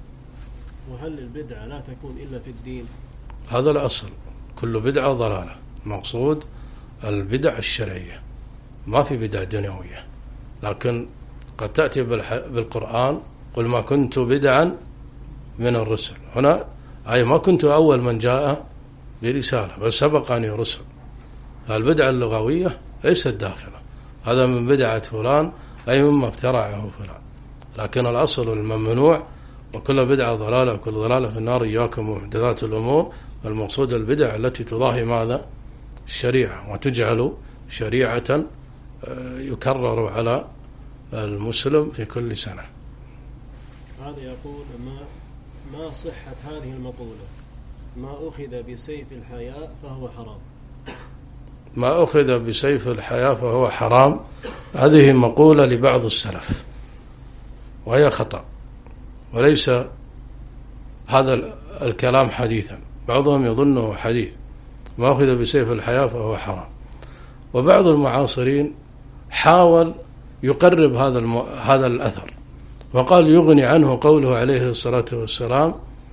وهل البدعة لا تكون إلا في الدين؟ هذا الأصل، كل بدعة ضلالة. مقصود البدع الشرعية، ما في بدعة دنيوية. لكن قد تأتي بالقرآن: قل ما كنت بدعا من الرسل. هنا أي ما كنت أول من جاء برسالة، بل سبقني رسل. فالبدعة اللغوية ليست داخلة، هذا من بدعة فلان أي مما اخترعه فلان. لكن الأصل الممنوع، وكل بدعة ضلالة وكل ضلالة في النار، إياكم ومحدثات الأمور. المقصود البدع التي تضاهي ماذا؟ الشريعة، وتجعل شريعة يكرر على المسلم في كل سنة. هذا يقول: ما ما صحة هذه المقولة: ما أخذ بسيف الحياء فهو حرام؟ ما أخذ بسيف الحياء فهو حرام، هذه مقولة لبعض السلف وهي خطأ، وليس هذا الكلام حديثا. بعضهم يظنه حديث: ما أخذ بسيف الحياء فهو حرام. وبعض المعاصرين حاول يقرب هذا الم... هذا الأثر، وقال يغني عنه قوله عليه الصلاة والسلام: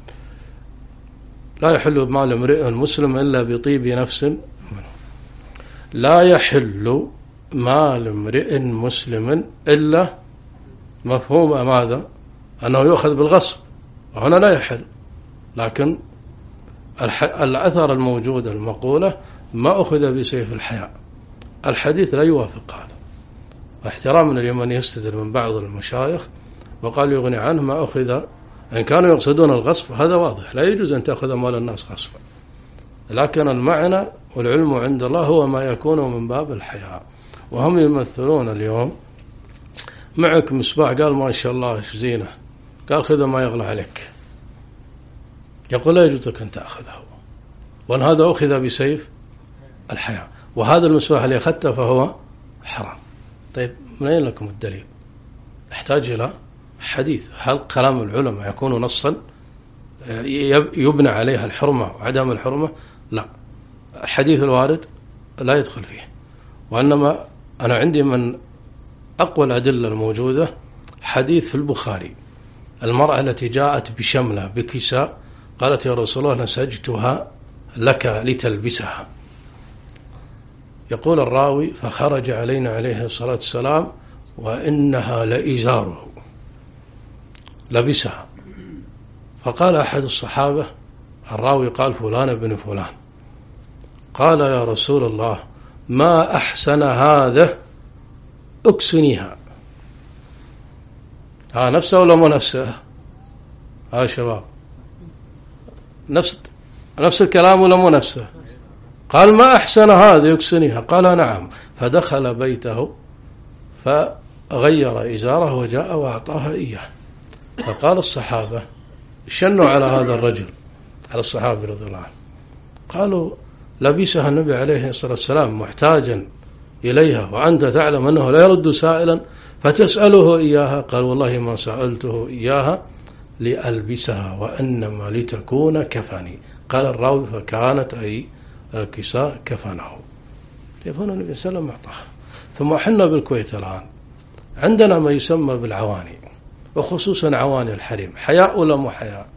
لا يحل مال امرئ مسلم إلا بطيب نفس منه. لا يحل مال امرئ مسلم إلا، مفهوم ماذا؟ أنه يؤخذ بالغصب، وهنا لا يحل. لكن الح... الأثر الموجود المقولة: ما أخذ بسيف الحياء، الحديث لا يوافق هذا. احتراما لمن يستدل من بعض المشايخ وقال يغني عنه ما أخذ، إن كانوا يقصدون الغصب هذا واضح، لا يجوز أن تأخذ مال الناس غصبا. لكن المعنى والعلم عند الله هو ما يكون من باب الحياء. وهم يمثلون اليوم معك مصباح، قال ما شاء الله ايش زينه، قال خذه ما يغلى عليك، يقول لا يجوز لك أن تأخذه، وأن هذا أخذ بسيف الحياة، وهذا المصباح اللي أخذته فهو حرام. طيب من أين لكم الدليل؟ نحتاج إلى حديث. هل كلام العلماء يكون نصا يبنى عليها الحرمة وعدم الحرمة؟ لا، الحديث الوارد لا يدخل فيه. وإنما أنا عندي من أقوى الأدلة الموجودة حديث في البخاري، المرأة التي جاءت بشملة بكساء قالت يا رسول الله نسجتها لك لتلبسها. يقول الراوي فخرج علينا عليه الصلاة والسلام وإنها لإزاره لبسها. فقال أحد الصحابة، الراوي قال فلان بن فلان، قال يا رسول الله ما أحسن هذا أكسنيها. ها نفسه ولا مو نفسه؟ ها شباب نفس نفس الكلام ولا مو نفسه؟ قال ما أحسن هذا يكسنيها، قال نعم. فدخل بيته فغير إزاره وجاء وأعطاها إياه. فقال الصحابة شنوا على هذا الرجل، على الصحابة رضي الله عنه، قالوا لبسها النبي عليه الصلاة والسلام محتاجا إليها وأنت تعلم أنه لا يرد سائلا فتسأله إياها. قال والله ما سألته إياها لألبسها وإنما لتكون كفني. قال الراوي فكانت أي الكساء كفنه. كيف هنا النبي صلى الله عليه وسلم أعطاها. ثم احنا بالكويت الآن عندنا ما يسمى بالعواني، وخصوصا عواني الحريم، حياء ولا مو حياء؟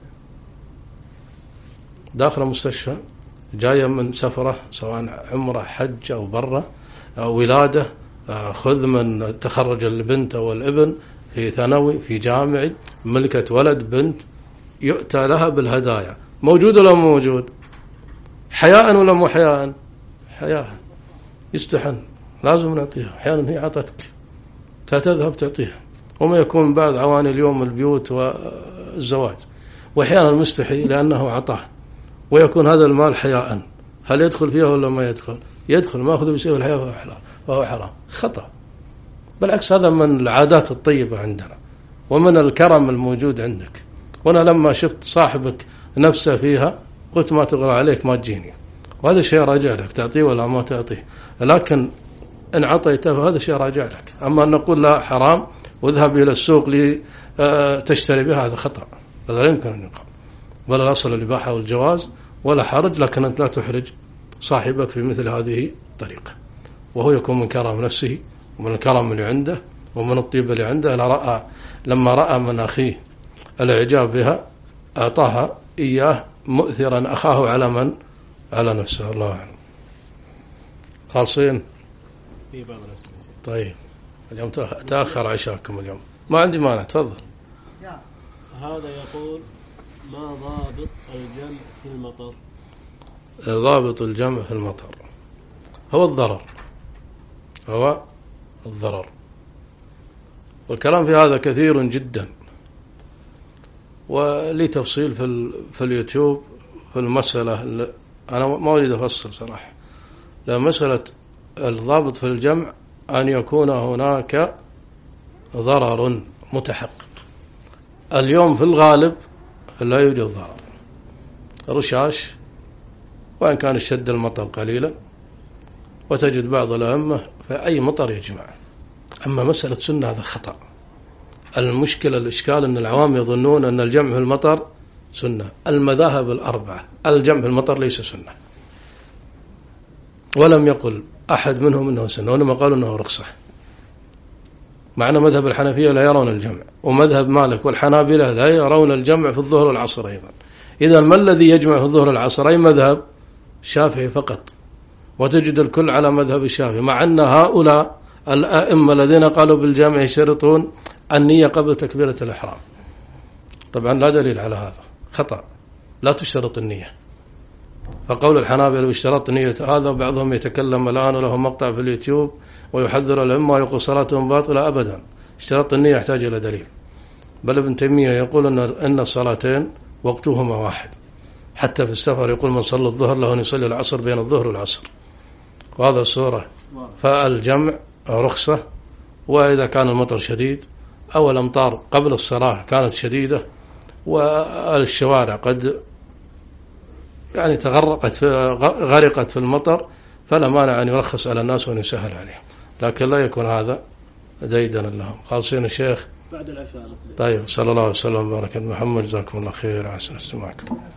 داخل المستشفى جاية من سفرة سواء عمره حج أو برة أو ولادة، خذ من تخرج البنت أو الابن في ثانوي في جامعي، ملكة ولد بنت، يؤتى لها بالهدايا، موجود ولا مو موجود؟ حياء ولا مو حياء؟ حياء، يستحن لازم نعطيها. أحيانا هي عطتك فتذهب تعطيها، وما يكون بعد عواني اليوم البيوت والزواج، وأحيانا مستحي لأنه عطاه ويكون هذا المال حياء. هل يدخل فيها ولا ما يدخل؟ يدخل، ما أخذ بسيف الحياء فهو حلال وهو حرام، خطأ. بالعكس هذا من العادات الطيبة عندنا ومن الكرم الموجود عندك. وأنا لما شفت صاحبك نفسه فيها قلت ما تغرى عليك ما تجيني، وهذا شيء راجع لك تعطيه ولا ما تعطيه، لكن إن عطيته فهذا شيء راجع لك. أما أن نقول لا حرام واذهب إلى السوق لتشتري بها، هذا خطأ، هذا لا يمكن أن يقال. ولا الأصل الإباحة والجواز ولا حرج، لكن أنت لا تحرج صاحبك في مثل هذه الطريقة، وهو يكون من كرم نفسه ومن الكرم اللي عنده ومن الطيب اللي عنده. رأى لما رأى من أخيه الإعجاب بها أعطاها إياه مؤثرا أخاه على من؟ على نفسه. الله أعلم. خالصين؟ طيب اليوم تأخر عشاكم اليوم، ما عندي مانع، تفضل. هذا يقول ما ضابط الجمع في المطر؟ ضابط الجمع في المطر هو الضرر، هو الضرر، والكلام في هذا كثير جدا، ولي تفصيل في في اليوتيوب في المسألة. أنا ما أريد أفصل صراحة، لأن مسألة الضابط في الجمع أن يكون هناك ضرر متحقق. اليوم في الغالب لا يوجد ضرر، رشاش، وإن كان الشد المطر قليلا، وتجد بعض الأئمة في أي مطر يجمع. أما مسألة سنة هذا خطأ. المشكلة الإشكال أن العوام يظنون أن الجمع في المطر سنة. المذاهب الأربعة الجمع في المطر ليس سنة، ولم يقل أحد منهم أنه سنة، وإنما قالوا أنه رخصة. معنى مذهب الحنفية لا يرون الجمع، ومذهب مالك والحنابلة لا يرون الجمع في الظهر والعصر أيضا. إذا ما الذي يجمع في الظهر والعصر؟ أي مذهب؟ الشافعي فقط، وتجد الكل على مذهب الشافعي، مع أن هؤلاء الأئمة الذين قالوا بالجمع يشترطون النية قبل تكبيرة الإحرام. طبعا لا دليل على هذا، خطأ، لا تشترط النية. فقول الحنابلة اشترط نية هذا، بعضهم يتكلم الآن وله مقطع في اليوتيوب ويحذر الأئمة ويقول صلاتهم باطلة. أبدا، اشتراط النية يحتاج إلى دليل. بل ابن تيمية يقول أن أن الصلاتين وقتهما واحد، حتى في السفر يقول من صلى الظهر له أن يصلي العصر بين الظهر والعصر، وهذا الصورة. فالجمع رخصة، وإذا كان المطر شديد أو الأمطار قبل الصلاة كانت شديدة والشوارع قد يعني تغرقت غرقت في المطر، فلا مانع أن يرخص على الناس وأن يسهل عليهم، لكن لا يكون هذا ديدنا لهم. خالصين الشيخ بعد العشاء. طيب، صلى الله عليه وسلم وبارك على محمد. جزاكم الله خير، أحسن استماعكم.